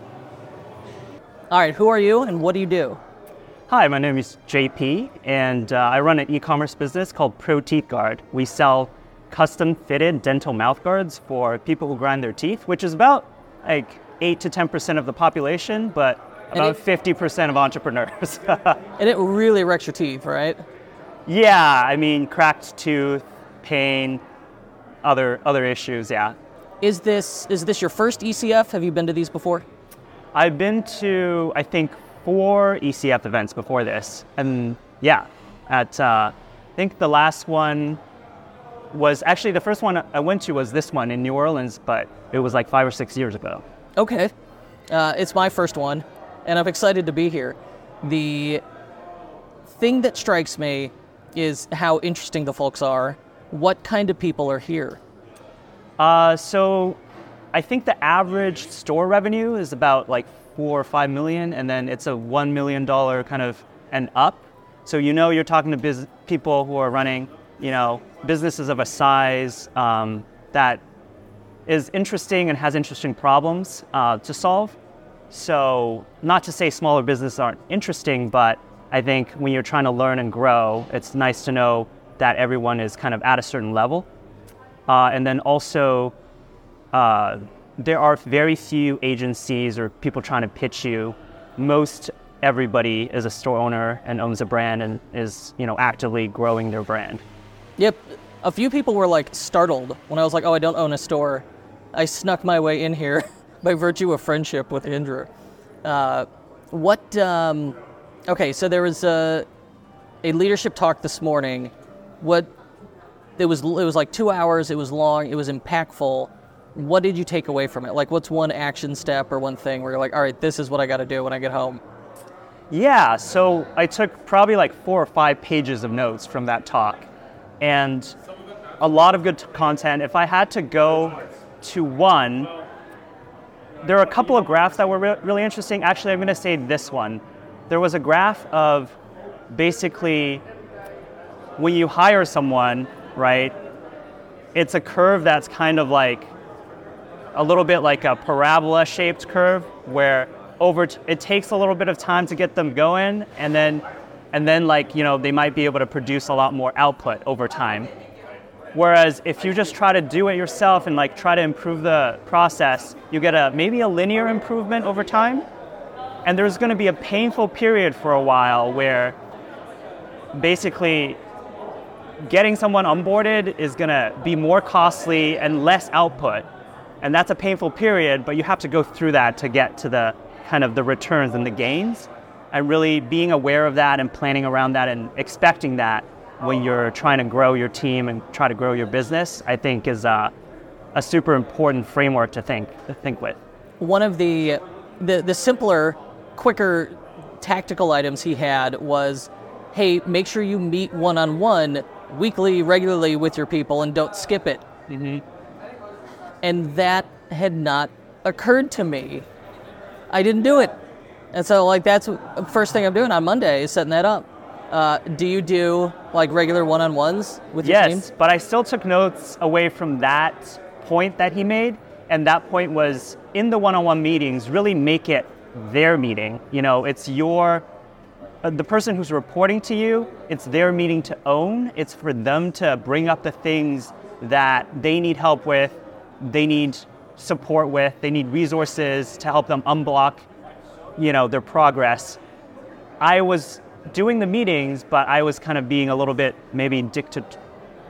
Speaker 7: All right, who are you and what do you do?
Speaker 8: Hi, my name is J P, and uh, I run an e-commerce business called Pro Teeth Guard. We sell custom-fitted dental mouth guards for people who grind their teeth, which is about like eight to ten percent of the population, but about
Speaker 7: it,
Speaker 8: fifty percent of entrepreneurs.
Speaker 7: And it really wrecks your teeth, right?
Speaker 8: Yeah, I mean, cracked tooth, pain, other other issues, yeah.
Speaker 7: Is this is this your first E C F? Have you been to these before?
Speaker 8: I've been to, I think, four E C F events before this, and yeah, at uh, I think the last one was actually the first one I went to was this one in New Orleans, but it was like five or six years ago.
Speaker 7: Okay, uh, it's my first one, and I'm excited to be here. The thing that strikes me is how interesting the folks are. What kind of people are here?
Speaker 8: Uh, so I think the average store revenue is about like four or five million, and then it's a one million dollar kind of and up. So you know you're talking to biz- people who are running, you know, businesses of a size um, that is interesting and has interesting problems uh, to solve. So not to say smaller businesses aren't interesting, but I think when you're trying to learn and grow, it's nice to know that everyone is kind of at a certain level. Uh, and then also, uh, there are very few agencies or people trying to pitch you. Most everybody is a store owner and owns a brand and is, you know, actively growing their brand.
Speaker 7: Yep. A few people were like startled when I was like, oh, I don't own a store. I snuck my way in here by virtue of friendship with Andrew. Uh, what, um, okay, so there was a, a leadership talk this morning. What, it was, it was like two hours, it was long, it was impactful. What did you take away from it? Like, what's one action step or one thing where you're like, all right, this is what I got to do when I get home?
Speaker 8: Yeah, so I took probably like four or five pages of notes from that talk, and a lot of good content. If I had to go to one, there are a couple of graphs that were re- really interesting. Actually, I'm going to say this one. There was a graph of basically when you hire someone, right, it's a curve that's kind of like a little bit like a parabola-shaped curve where over t- it takes a little bit of time to get them going, and then and then like, you know, they might be able to produce a lot more output over time. Whereas if you just try to do it yourself and like try to improve the process, you get a maybe a linear improvement over time. And there's going to be a painful period for a while where basically getting someone onboarded is going to be more costly and less output. And that's a painful period, but you have to go through that to get to the kind of the returns and the gains. And really being aware of that and planning around that and expecting that when you're trying to grow your team and try to grow your business, I think is a, a super important framework to think to think with.
Speaker 7: One of the, the the simpler, quicker tactical items he had was, hey, make sure you meet one-on-one weekly, regularly with your people and don't skip it.
Speaker 8: Mm-hmm.
Speaker 7: And that had not occurred to me. I didn't do it. And so like that's the first thing I'm doing on Monday is setting that up. Uh, do you do like regular one-on-ones with your team?
Speaker 8: Yes, but I still took notes away from that point that he made. And that point was in the one-on-one meetings, really make it their meeting. You know, it's your, uh, the person who's reporting to you, it's their meeting to own. It's for them to bring up the things that they need help with, they need support with, they need resources to help them unblock, you know, their progress. I was doing the meetings, but I was kind of being a little bit maybe dictat-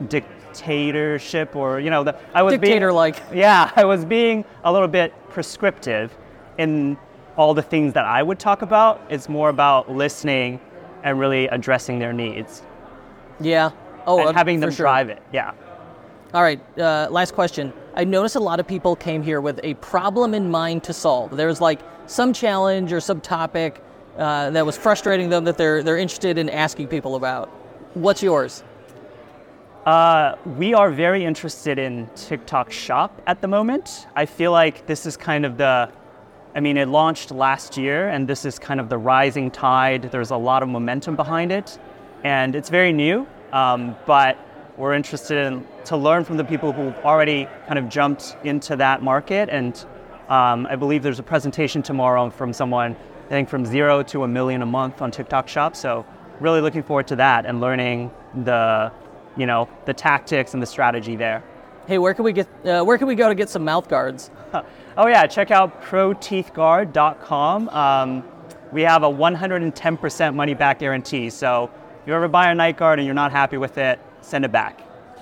Speaker 8: dictatorship or, you know, the, I was
Speaker 7: Dictator-like.
Speaker 8: being, yeah, I was being a little bit prescriptive in all the things that I would talk about. It's more about listening and really addressing their needs.
Speaker 7: Yeah. Oh,
Speaker 8: and
Speaker 7: uh,
Speaker 8: having them
Speaker 7: for sure.
Speaker 8: drive it. Yeah.
Speaker 7: All right, uh, last question. I noticed a lot of people came here with a problem in mind to solve. There's like some challenge or some topic uh, that was frustrating them that they're they're interested in asking people about. What's yours?
Speaker 8: Uh, we are very interested in TikTok Shop at the moment. I feel like this is kind of the, I mean, it launched last year and this is kind of the rising tide. There's a lot of momentum behind it and it's very new, um, but we're interested in to learn from the people who've already kind of jumped into that market. And um, I believe there's a presentation tomorrow from someone, I think from zero to a million a month on TikTok Shop. So really looking forward to that and learning the, you know, the tactics and the strategy there.
Speaker 7: Hey, where can we get? Uh, where can we go to get some mouth guards?
Speaker 8: Oh yeah, check out pro teeth guard dot com. Um, we have a one hundred ten percent money back guarantee. So if you ever buy a night guard and you're not happy with it, send it back.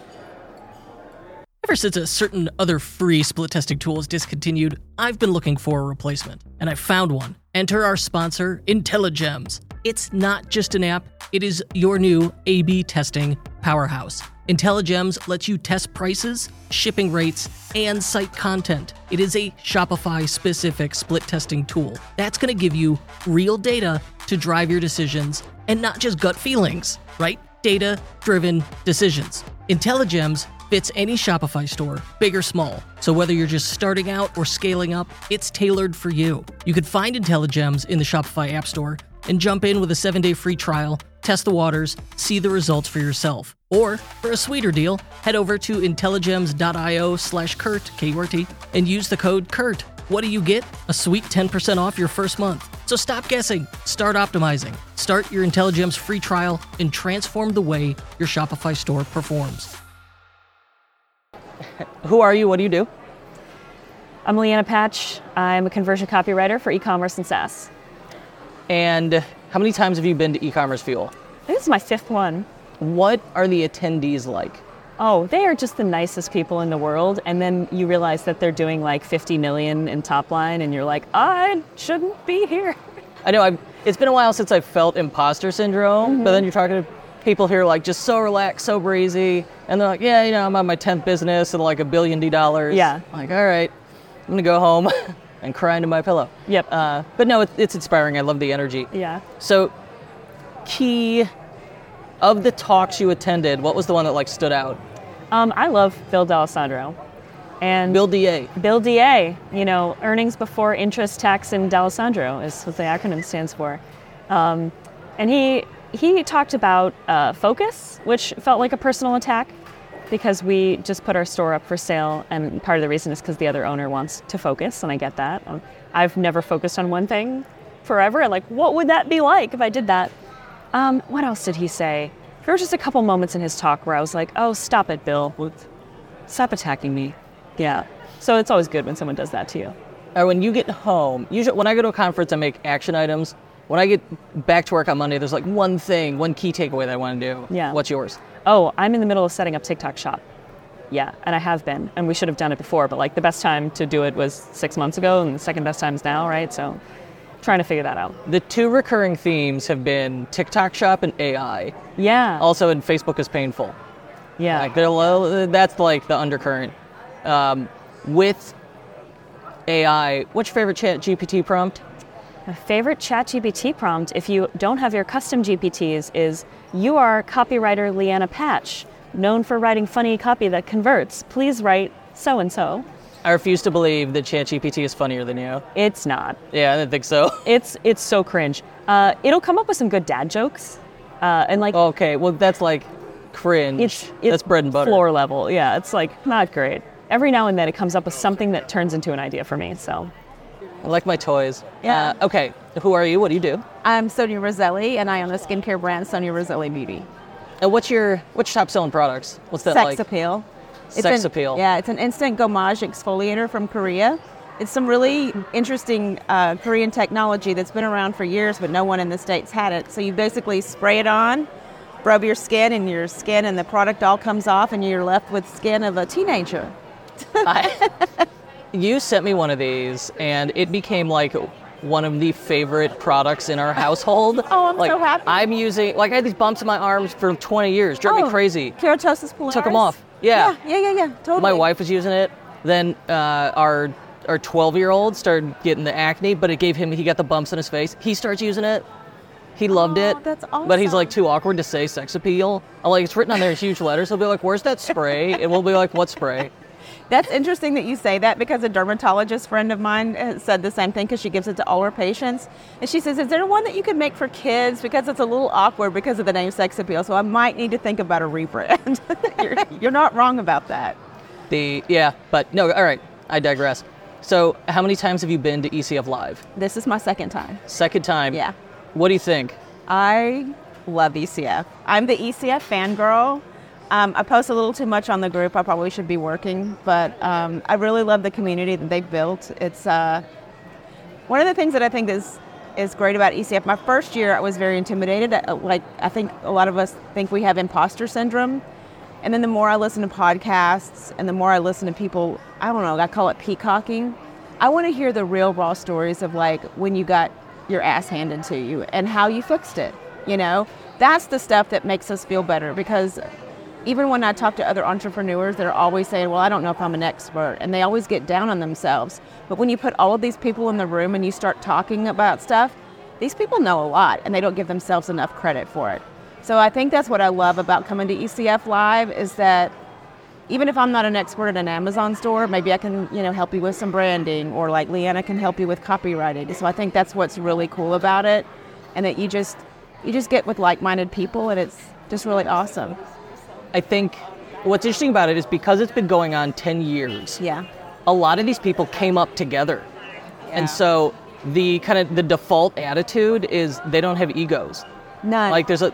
Speaker 1: Ever since a certain other free split testing tool is discontinued, I've been looking for a replacement, and I found one. Enter our sponsor, IntelliGems. It's not just an app, it is your new A B testing powerhouse. IntelliGems lets you test prices, shipping rates, and site content. It is a Shopify-specific split testing tool that's going to give you real data to drive your decisions and not just gut feelings, right? Data-driven decisions. IntelliGems fits any Shopify store, big or small. So whether you're just starting out or scaling up, it's tailored for you. You can find IntelliGems in the Shopify App Store and jump in with a seven-day free trial, test the waters, see the results for yourself. Or, for a sweeter deal, head over to intelligems.io slash Kurt, K U R T, and use the code KURT. What do you get? A sweet ten percent off your first month. So stop guessing, start optimizing. Start your IntelliGems free trial and transform the way your Shopify store performs.
Speaker 7: Who are you? What do you do?
Speaker 9: I'm Leanna Patch. I'm a conversion copywriter for e-commerce and SaaS.
Speaker 7: And how many times have you been to e-commerce Fuel?
Speaker 9: I think this is my fifth one.
Speaker 7: What are the attendees like?
Speaker 9: Oh, they are just the nicest people in the world. And then you realize that they're doing like fifty million in top line, and you're like, I shouldn't be here.
Speaker 7: I know I've, it's been a while since I felt imposter syndrome, mm-hmm. but then you're talking to people here like just so relaxed, so breezy, and they're like, yeah, you know, I'm on my tenth business and like a billion D dollars.
Speaker 9: Yeah.
Speaker 7: I'm like, all right, I'm gonna go home and cry into my pillow.
Speaker 9: Yep.
Speaker 7: Uh, but no, it, it's inspiring. I love the energy.
Speaker 9: Yeah.
Speaker 7: So, key of the talks you attended, what was the one that like stood out?
Speaker 9: Um, I love Bill D'Alessandro. And
Speaker 7: Bill D A.
Speaker 9: Bill D A, you know, earnings before interest, tax, and D'Alessandro is what the acronym stands for. Um, and he he talked about uh, focus, which felt like a personal attack because we just put our store up for sale, and part of the reason is because the other owner wants to focus, and I get that. Um, I've never focused on one thing forever, and like, what would that be like if I did that? Um, what else did he say? There were just a couple moments in his talk where I was like, oh, stop it, Bill. Stop attacking me. Yeah. So it's always good when someone does that to you.
Speaker 7: Or when you get home, usually when I go to a conference, I make action items. When I get back to work on Monday, there's like one thing, one key takeaway that I want to do.
Speaker 9: Yeah.
Speaker 7: What's yours?
Speaker 9: Oh, I'm in the middle of setting up TikTok Shop. Yeah, and I have been. And we should have done it before, but like the best time to do it was six months ago, and the second best time is now, right? So trying to figure that out.
Speaker 7: The two recurring themes have been TikTok Shop and A I.
Speaker 9: Yeah.
Speaker 7: Also, in Facebook is painful.
Speaker 9: Yeah.
Speaker 7: Like they're low, that's like the undercurrent. Um, with A I, what's your favorite Chat G P T prompt?
Speaker 9: My favorite Chat G P T prompt, if you don't have your custom G P Ts, is you are copywriter Leanna Patch, known for writing funny copy that converts. Please write so-and-so.
Speaker 7: I refuse to believe that Chat G P T is funnier than you.
Speaker 9: It's not.
Speaker 7: Yeah, I didn't think so.
Speaker 9: It's it's so cringe. Uh, it'll come up with some good dad jokes. Uh, and like,
Speaker 7: okay, well, that's like cringe.
Speaker 9: It's, it's
Speaker 7: that's bread and butter.
Speaker 9: Floor level. Yeah, it's like not great. Every now and then it comes up with something that turns into an idea for me, so.
Speaker 7: I like my toys.
Speaker 5: Yeah.
Speaker 7: Uh, okay, who are you? What do you do?
Speaker 5: I'm Sonia Roselli, and I own the skincare brand Sonia Roselli Beauty.
Speaker 7: And what's your what's your top selling products? What's that
Speaker 5: Sex
Speaker 7: like?
Speaker 5: Appeal. It's
Speaker 7: Sex
Speaker 5: an,
Speaker 7: Appeal.
Speaker 5: Yeah, it's an instant gommage exfoliator from Korea. It's some really interesting uh, Korean technology that's been around for years, but no one in the States had it. So you basically spray it on, rub your skin, and your skin and the product all comes off, and you're left with skin of a teenager.
Speaker 7: I, you sent me one of these, and it became like one of the favorite products in our household.
Speaker 5: Oh, I'm
Speaker 7: like,
Speaker 5: so happy.
Speaker 7: I'm using, like I had these bumps in my arms for twenty years, drove
Speaker 5: oh,
Speaker 7: me crazy.
Speaker 5: Keratosis pilaris.
Speaker 7: Took them off. Yeah.
Speaker 5: Yeah, yeah, yeah, yeah, totally.
Speaker 7: My wife was using it. Then uh, our our twelve-year-old started getting the acne, but it gave him, he got the bumps on his face. He starts using it. He loved
Speaker 5: oh,
Speaker 7: it.
Speaker 5: That's awesome.
Speaker 7: But he's like too awkward to say Sex Appeal. I'm like, it's written on there in huge letters. He'll be like, where's that spray? And we'll be like, what spray?
Speaker 5: That's interesting that you say that, because a dermatologist friend of mine has said the same thing, because she gives it to all her patients. And she says, is there one that you could make for kids? Because it's a little awkward because of the name Sex Appeal. So I might need to think about a rebrand. you're, you're not wrong about that.
Speaker 7: The Yeah, but no, all right, I digress. So how many times have you been to E C F Live?
Speaker 5: This is my second time.
Speaker 7: Second time?
Speaker 5: Yeah.
Speaker 7: What do you think?
Speaker 5: I love E C F. I'm the E C F fangirl. Um, I post a little too much on the group. I probably should be working, but um, I really love the community that they've built. It's uh, one of the things that I think is is great about E C F. My first year, I was very intimidated. I, like I think a lot of us think we have imposter syndrome, and then the more I listen to podcasts and the more I listen to people, I don't know, I call it peacocking. I want to hear the real raw stories of like when you got your ass handed to you and how you fixed it. You know, that's the stuff that makes us feel better, because even when I talk to other entrepreneurs, they're always saying, well, I don't know if I'm an expert, and they always get down on themselves. But when you put all of these people in the room and you start talking about stuff, these people know a lot, and they don't give themselves enough credit for it. So I think that's what I love about coming to E C F Live, is that even if I'm not an expert at an Amazon store, maybe I can, you know, help you with some branding, or like Leanna can help you with copywriting. So I think that's what's really cool about it, and that you just you just get with like-minded people, and it's just really awesome.
Speaker 7: I think what's interesting about it is because it's been going on ten years.
Speaker 5: Yeah.
Speaker 7: A lot of these people came up together.
Speaker 5: Yeah.
Speaker 7: And so the kind of the default attitude is they don't have egos.
Speaker 5: None.
Speaker 7: Like there's a,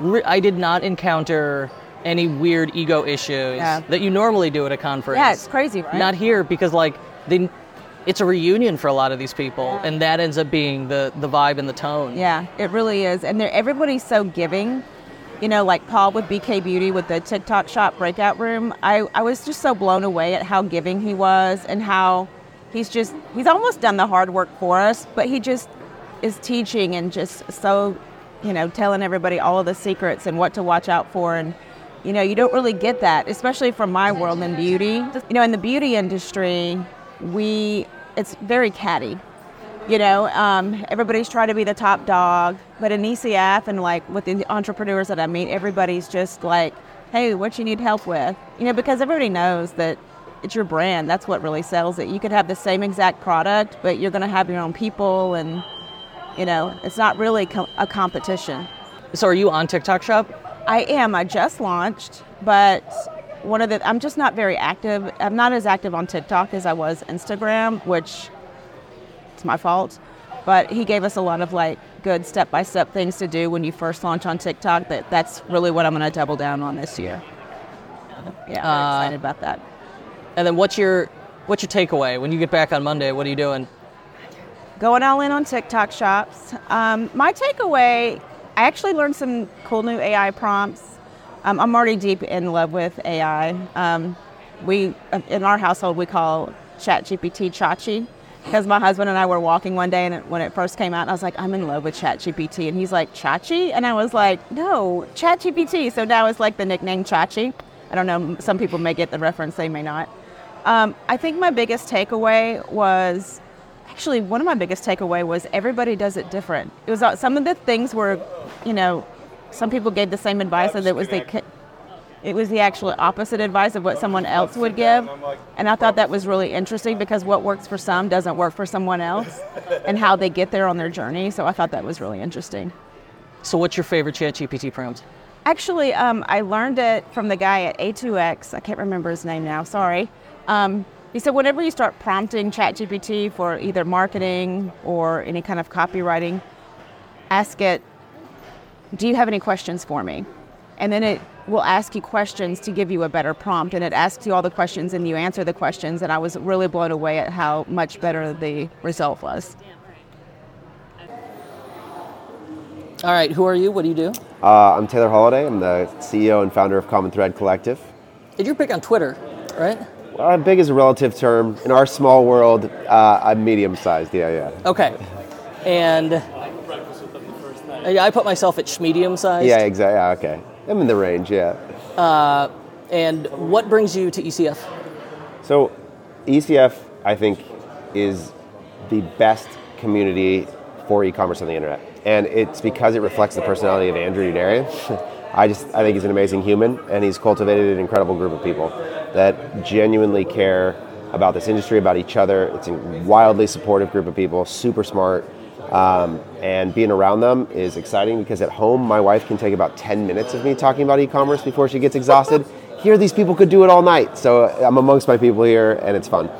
Speaker 7: I did not encounter any weird ego issues
Speaker 5: Yeah.
Speaker 7: that you normally do at a conference.
Speaker 5: Yeah, it's crazy, right?
Speaker 7: Not here, because like they, it's a reunion for a lot of these people,
Speaker 5: Yeah.
Speaker 7: and that ends up being the, the vibe and the tone.
Speaker 5: Yeah, it really is. And they're, everybody's so giving.
Speaker 10: you know, like Paul with B K Beauty with the TikTok shop breakout room, I, I was just so blown away at how giving he was and how he's just, he's almost done the hard work for us, but he just is teaching and just so, you know, telling everybody all of the secrets and what to watch out for. And, you know, you don't really get that, especially from my world in beauty. You know, in the beauty industry, we, it's very catty. You know, um, everybody's trying to be the top dog, but in E C F and like with the entrepreneurs that I meet, everybody's just like, hey, what you need help with? You know, because everybody knows that it's your brand. That's what really sells it. You could have the same exact product, but you're going to have your own people, and, you know, it's not really co- a competition.
Speaker 7: So are you on TikTok Shop?
Speaker 10: I am. I just launched, but one of the, I'm just not very active. I'm not as active on TikTok as I was Instagram, which it's my fault. But he gave us a lot of like good step-by-step things to do when you first launch on TikTok. That that's really what I'm going to double down on this year. Yeah, I'm
Speaker 7: Uh,
Speaker 10: excited about that.
Speaker 7: And then what's your what's your takeaway when you get back on Monday? What are you doing?
Speaker 10: Going all in on TikTok shops. Um, my takeaway, I actually learned some cool new A I prompts. Um, I'm already deep in love with A I. Um, we, in our household, we call ChatGPT Chachi, because my husband and I were walking one day, and it, when it first came out, I was like, I'm in love with ChatGPT. And he's like, Chachi? And I was like, no, ChatGPT. So now it's like the nickname Chachi. I don't know, some people may get the reference, they may not. Um, I think my biggest takeaway was, actually one of my biggest takeaway was everybody does it different. It was uh, some of the things were, you know, some people gave the same advice, and it was the it was the actual opposite advice of what someone else would give. And I thought that was really interesting, because what works for some doesn't work for someone else, and how they get there on their journey. So I thought that was really interesting.
Speaker 7: So what's your favorite ChatGPT prompt?
Speaker 10: Actually, um, I learned it from the guy at A two X. I can't remember his name now, sorry. Um, he said whenever you start prompting ChatGPT for either marketing or any kind of copywriting, ask it, do you have any questions for me? And then it will ask you questions to give you a better prompt, and it asks you all the questions and you answer the questions, and I was really blown away at how much better the result was.
Speaker 7: All right, who are you? What do you do?
Speaker 11: Uh, I'm Taylor Holiday. I'm the C E O and founder of Common Thread Collective.
Speaker 7: And you're big on Twitter, right?
Speaker 11: Uh, big is a relative term. In our small world, uh, I'm medium-sized, yeah, yeah.
Speaker 7: Okay. And yeah, I put myself at medium-sized.
Speaker 11: Yeah, exactly, yeah, okay. I'm in the range, yeah.
Speaker 7: Uh, and what brings you to E C F?
Speaker 11: So, E C F, I think, is the best community for e-commerce on the internet. And it's because it reflects the personality of Andrew Youderian. I just, I think he's an amazing human, and he's cultivated an incredible group of people that genuinely care about this industry, about each other. It's a wildly supportive group of people, super smart, um, and being around them is exciting, because at home, my wife can take about ten minutes of me talking about e-commerce before she gets exhausted. Here, these people could do it all night. So I'm amongst my people here, and it's fun.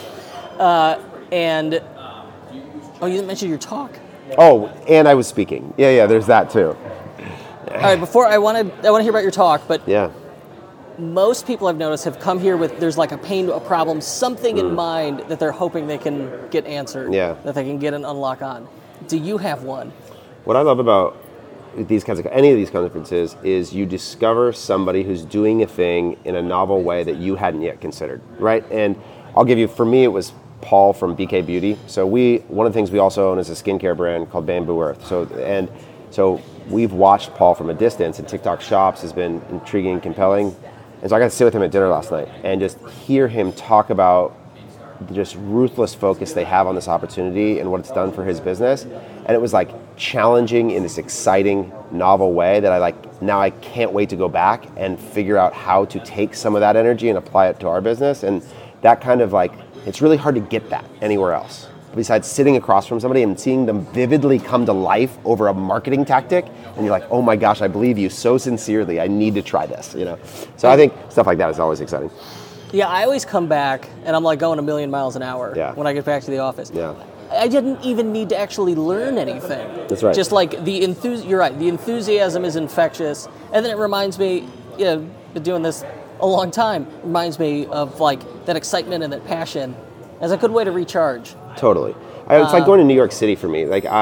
Speaker 7: Uh, and, oh, you didn't mention your talk.
Speaker 11: Oh, and I was speaking. Yeah, yeah, there's that too.
Speaker 7: All right, before I want to, I want to hear about your talk, but
Speaker 11: yeah,
Speaker 7: most people I've noticed have come here with, there's like a pain, a problem, something mm. in mind that they're hoping they can get answered,
Speaker 11: yeah.
Speaker 7: that they can get an unlock on. Do you have one?
Speaker 11: What I love about these kinds of, any of these conferences is you discover somebody who's doing a thing in a novel way that you hadn't yet considered, right? And I'll give you, for me, it was Paul from B K Beauty. So we, one of the things we also own is a skincare brand called Bamboo Earth. So, and so we've watched Paul from a distance, and TikTok Shops has been intriguing and compelling. And so I got to sit with him at dinner last night and just hear him talk about the just ruthless focus they have on this opportunity and what it's done for his business. And it was like challenging in this exciting, novel way that I like, now I can't wait to go back and figure out how to take some of that energy and apply it to our business. And that kind of like, it's really hard to get that anywhere else, besides sitting across from somebody and seeing them vividly come to life over a marketing tactic, and you're like, oh my gosh, I believe you so sincerely, I need to try this, you know? So I think stuff like that is always exciting.
Speaker 7: Yeah, I always come back, and I'm like going a million miles an hour
Speaker 11: yeah.
Speaker 7: when I get back to the office.
Speaker 11: Yeah.
Speaker 7: I didn't even need to actually learn anything.
Speaker 11: That's right.
Speaker 7: Just like the enthusi- you're right, the enthusiasm is infectious, and then it reminds me, you know, been doing this a long time, reminds me of like that excitement and that passion as a good way to recharge.
Speaker 11: Totally. I, it's like going to New York City for me. Like I,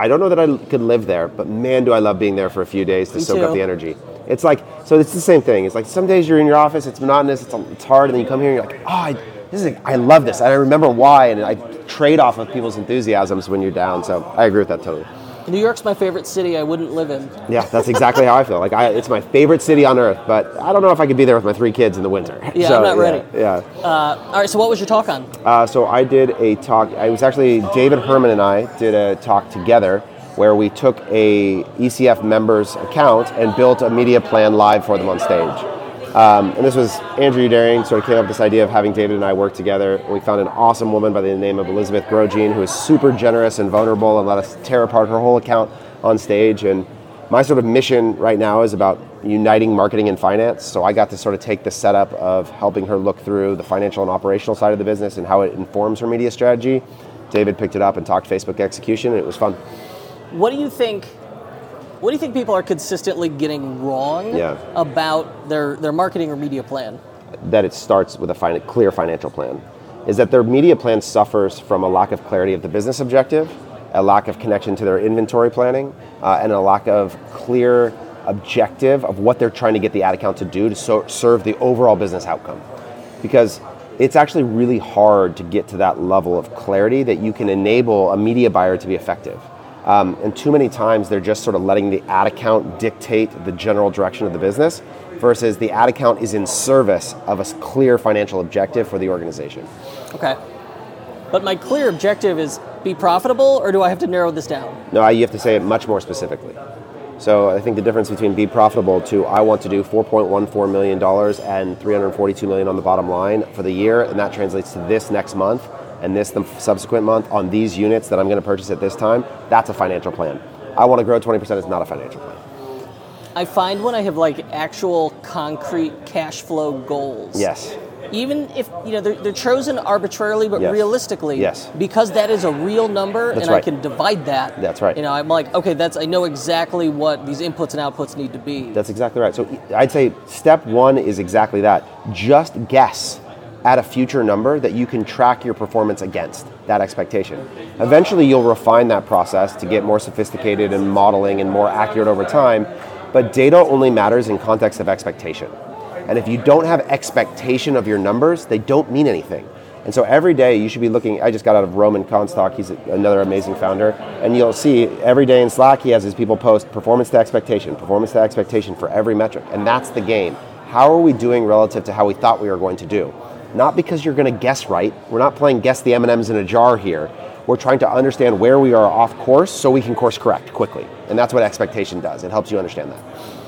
Speaker 11: I don't know that I could live there, but man, do I love being there for a few days to
Speaker 7: Me
Speaker 11: soak
Speaker 7: too.
Speaker 11: up the energy. It's like, so it's the same thing. It's like some days you're in your office, it's monotonous, it's, it's hard, and then you come here and you're like, oh, I, this is, I love this. And I remember why, and I trade off of people's enthusiasms when you're down. So I agree with that totally.
Speaker 7: New York's my favorite city. I wouldn't live in.
Speaker 11: Yeah, that's exactly how I feel. Like, I, it's my favorite city on earth, but I don't know if I could be there with my three kids in the winter.
Speaker 7: Yeah,
Speaker 11: so,
Speaker 7: I'm not ready.
Speaker 11: Yeah.
Speaker 7: Uh, all right, so what was your talk on?
Speaker 11: Uh, so I did a talk. I was actually, David Herman and I did a talk together where we took a E C F member's account and built a media plan live for them on stage. Um, and this was Andrew Daring sort of came up with this idea of having David and I work together. And we found an awesome woman by the name of Elizabeth Grosjean who is super generous and vulnerable and let us tear apart her whole account on stage. And my sort of mission right now is about uniting marketing and finance. So I got to sort of take the setup of helping her look through the financial and operational side of the business and how it informs her media strategy. David picked it up and talked Facebook execution, and it was fun.
Speaker 7: What do you think? What do you think people are consistently getting wrong
Speaker 11: Yeah.
Speaker 7: about their, their marketing or media plan?
Speaker 11: That it starts with a fin- clear financial plan. Is that their media plan suffers from a lack of clarity of the business objective, a lack of connection to their inventory planning, uh, and a lack of clear objective of what they're trying to get the ad account to do to so- serve the overall business outcome. Because it's actually really hard to get to that level of clarity that you can enable a media buyer to be effective. Um, and too many times they're just sort of letting the ad account dictate the general direction of the business versus the ad account is in service of a clear financial objective for the organization.
Speaker 7: Okay. But my clear objective is be profitable, or do I have to narrow this down?
Speaker 11: No, you have to say it much more specifically. So I think the difference between be profitable to I want to do four point one four million dollars and three hundred forty-two million dollars on the bottom line for the year, and that translates to this next month, and this the subsequent month on these units that I'm going to purchase at this time, that's a financial plan. I want to grow twenty percent is not a financial plan.
Speaker 7: I find when I have like actual concrete cash flow goals.
Speaker 11: Yes.
Speaker 7: Even if you know they're, they're chosen arbitrarily, but
Speaker 11: Yes.
Speaker 7: realistically,
Speaker 11: Yes.
Speaker 7: because that is a real number,
Speaker 11: That's
Speaker 7: and I
Speaker 11: right.
Speaker 7: can divide that.
Speaker 11: That's right.
Speaker 7: You know, I'm like, okay, that's I know exactly what these inputs and outputs need to be.
Speaker 11: That's exactly right. So I'd say step one is exactly that. Just guess at a future number that you can track your performance against that expectation. Eventually you'll refine that process to get more sophisticated and modeling and more accurate over time, but data only matters in context of expectation. And if you don't have expectation of your numbers, they don't mean anything. And so every day you should be looking, I just got out of Roman Constock, he's another amazing founder, and you'll see every day in Slack he has his people post performance to expectation, performance to expectation for every metric, and that's the game. How are we doing relative to how we thought we were going to do? Not because you're going to guess right, we're not playing guess the M and M's in a jar here, we're trying to understand where we are off course so we can course correct quickly, and that's what expectation does, it helps you understand that.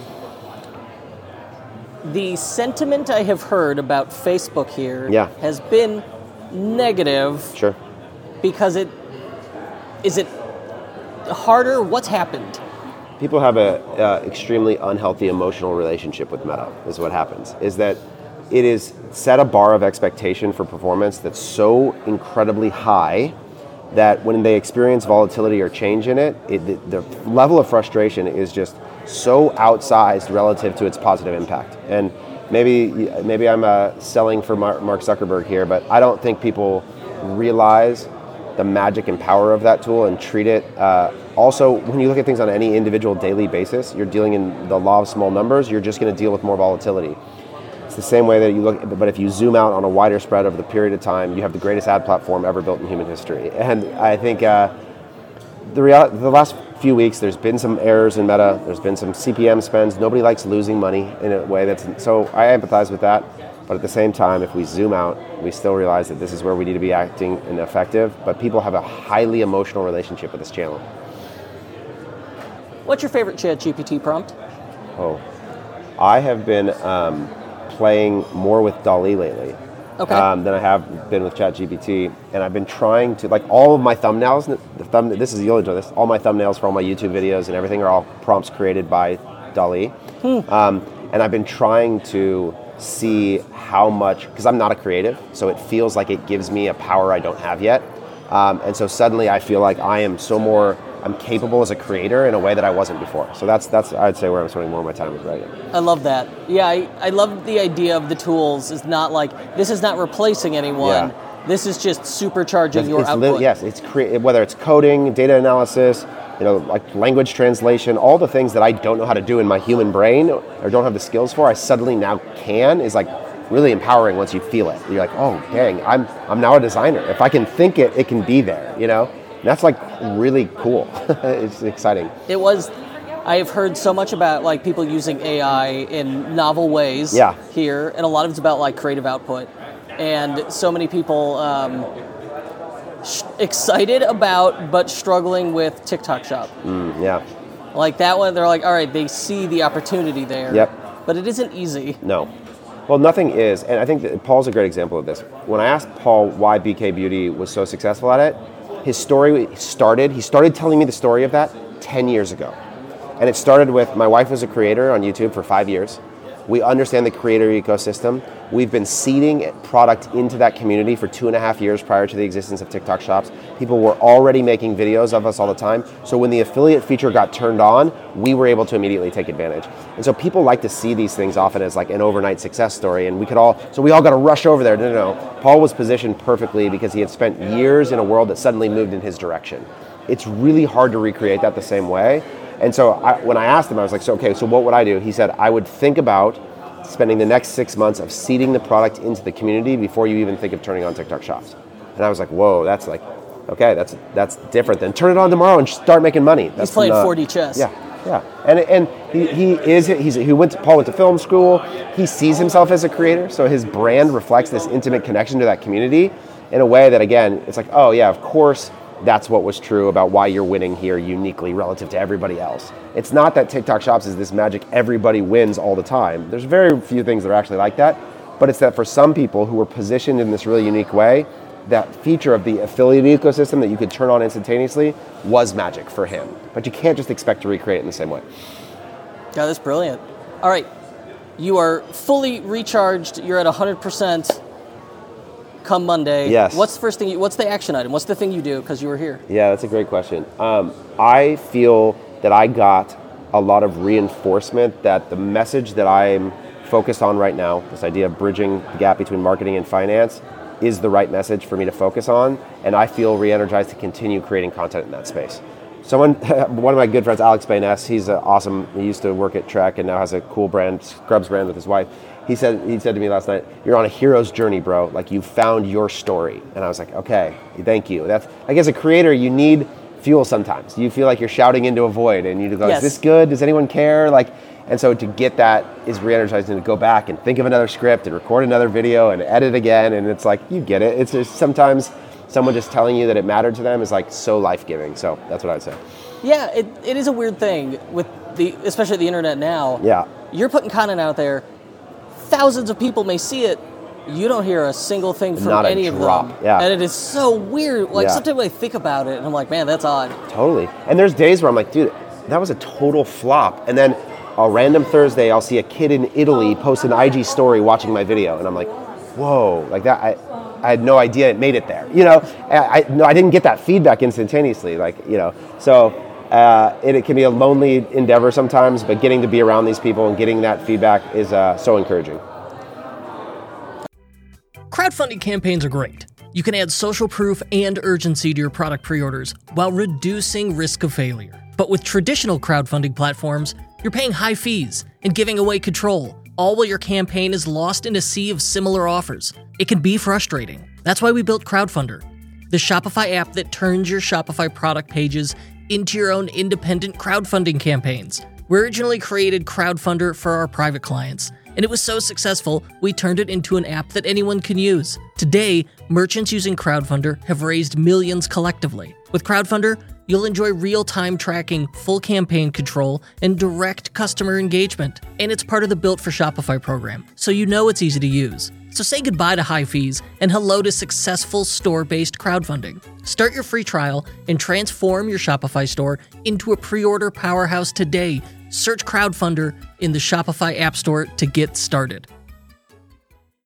Speaker 7: The sentiment I have heard about Facebook here
Speaker 11: Yeah.
Speaker 7: has been negative.
Speaker 11: Sure.
Speaker 7: Because it is it harder? What's happened?
Speaker 11: People have a uh, extremely unhealthy emotional relationship with Meta, is what happens, is that it is set a bar of expectation for performance that's so incredibly high that when they experience volatility or change in it, it the, the level of frustration is just so outsized relative to its positive impact. And maybe maybe I'm uh, selling for Mark Zuckerberg here, but I don't think people realize the magic and power of that tool and treat it. Uh, also, when you look at things on any individual daily basis, you're dealing in the law of small numbers, you're just going to deal with more volatility. It's the same way that you look, but if you zoom out on a wider spread over the period of time, you have the greatest ad platform ever built in human history. And I think uh, the reality, the last few weeks, there's been some errors in Meta, there's been some C P M spends, nobody likes losing money in a way that's, so I empathize with that. But at the same time, if we zoom out, we still realize that this is where we need to be acting and effective, but people have a highly emotional relationship with this channel.
Speaker 7: What's your favorite ChatGPT prompt?
Speaker 11: Oh, I have been um, playing more with DALL-E lately
Speaker 7: Okay.
Speaker 11: um, than I have been with ChatGPT, and I've been trying to, like all of my thumbnails, the thumb, this is, you'll enjoy this, all my thumbnails for all my YouTube videos and everything are all prompts created by DALL-E.
Speaker 7: Hmm.
Speaker 11: Um, and I've been trying to see how much, because I'm not a creative, so it feels like it gives me a power I don't have yet. Um, and so suddenly I feel like I am so more, I'm capable as a creator in a way that I wasn't before. So that's, that's I'd say where I'm spending more of my time with right now.
Speaker 7: I love that. Yeah, I, I love the idea of the tools. It's not like, this is not replacing anyone.
Speaker 11: Yeah.
Speaker 7: This is just supercharging
Speaker 11: It's-
Speaker 7: your
Speaker 11: it's
Speaker 7: output.
Speaker 11: lit- yes, it's crea- whether it's coding, data analysis, you know, like language translation, all the things that I don't know how to do in my human brain or don't have the skills for, I suddenly now can, is like really empowering once you feel it. You're like, oh dang, I'm I'm now a designer. If I can think it, it can be there, you know? And that's like really cool. It's exciting.
Speaker 7: It was. I have heard so much about like people using A I in novel ways
Speaker 11: Yeah.
Speaker 7: here, and a lot of it's about like creative output. And so many people um, sh- excited about but struggling with TikTok Shop.
Speaker 11: Mm, yeah.
Speaker 7: Like that one, they're like, all right, they see the opportunity there.
Speaker 11: Yep.
Speaker 7: But it isn't easy.
Speaker 11: No. Well, nothing is, and I think that Paul's a great example of this. When I asked Paul why B K Beauty was so successful at it, his story started, he started telling me the story of that ten years ago. And it started with, my wife was a creator on YouTube for five years. We understand the creator ecosystem. We've been seeding product into that community for two and a half years prior to the existence of TikTok Shops. People were already making videos of us all the time. So when the affiliate feature got turned on, we were able to immediately take advantage. And so people like to see these things often as like an overnight success story. And we could all, so we all got to rush over there. No, no, no. Paul was positioned perfectly because he had spent years in a world that suddenly moved in his direction. It's really hard to recreate that the same way. And so I, when I asked him, I was like, so, okay, so what would I do? He said, I would think about spending the next six months of seeding the product into the community before you even think of turning on TikTok Shops. And I was like, whoa, that's like, okay, that's that's different than turn it on tomorrow and start making money. That's
Speaker 7: He's playing
Speaker 11: not,
Speaker 7: four D chess.
Speaker 11: Yeah, yeah. And and he, he is, he's, he went to, Paul went to film school. He sees himself as a creator. So his brand reflects this intimate connection to that community in a way that, again, it's like, oh yeah, of course, that's what was true about why you're winning here uniquely relative to everybody else. It's not that TikTok Shops is this magic everybody wins all the time. There's very few things that are actually like that, but it's that for some people who were positioned in this really unique way, that feature of the affiliate ecosystem that you could turn on instantaneously was magic for him. But you can't just expect to recreate it in the same way.
Speaker 7: Yeah, that's brilliant. All right, you are fully recharged. You're at one hundred percent. Come Monday.
Speaker 11: Yes.
Speaker 7: What's the first thing? You, what's the action item? What's the thing you do because you were here?
Speaker 11: Yeah, that's a great question. Um, I feel that I got a lot of reinforcement that the message that I'm focused on right now, this idea of bridging the gap between marketing and finance, is the right message for me to focus on, and I feel re-energized to continue creating content in that space. Someone, one of my good friends, Alex Bayness, he's uh, awesome. He used to work at Trek and now has a cool brand, Scrubs brand with his wife. He said he said to me last night, "You're on a hero's journey, bro. Like you found your story." And I was like, "Okay, thank you." That's like as a creator, you need fuel sometimes. You feel like you're shouting into a void, and you go,
Speaker 7: Yes.
Speaker 11: "Is this good? Does anyone care?" Like, and so to get that is re-energizing to go back and think of another script and record another video and edit again. And it's like you get it. It's just sometimes someone just telling you that it mattered to them is like so life-giving. So that's what I'd say.
Speaker 7: Yeah, it, it is a weird thing with the, especially the internet now.
Speaker 11: Yeah.
Speaker 7: You're putting content out there. Thousands of people may see it. You don't hear a single thing from
Speaker 11: Not a
Speaker 7: any of
Speaker 11: drop,
Speaker 7: them.
Speaker 11: yeah.
Speaker 7: And it is so weird. Like
Speaker 11: Yeah.
Speaker 7: sometimes I think about it and I'm like, man, that's odd.
Speaker 11: Totally. And there's days where I'm like, dude, that was a total flop. And then a random Thursday, I'll see a kid in Italy post an I G story watching my video. And I'm like, whoa, like that. I, I had no idea it made it there. You know, I, I, no, I didn't get that feedback instantaneously. Like, you know, so uh, it, it can be a lonely endeavor sometimes, but getting to be around these people and getting that feedback is uh, so encouraging.
Speaker 1: Crowdfunding campaigns are great. You can add social proof and urgency to your product pre-orders while reducing risk of failure. But with traditional crowdfunding platforms, you're paying high fees and giving away control, all while your campaign is lost in a sea of similar offers. It can be frustrating. That's why we built Crowdfunder, the Shopify app that turns your Shopify product pages into your own independent crowdfunding campaigns. We originally created Crowdfunder for our private clients, and it was so successful, we turned it into an app that anyone can use. Today, merchants using Crowdfunder have raised millions collectively. With Crowdfunder, you'll enjoy real-time tracking, full campaign control, and direct customer engagement. And it's part of the Built for Shopify program, so you know it's easy to use. So say goodbye to high fees and hello to successful store-based crowdfunding. Start your free trial and transform your Shopify store into a pre-order powerhouse today. Search Crowdfunder in the Shopify App Store to get started.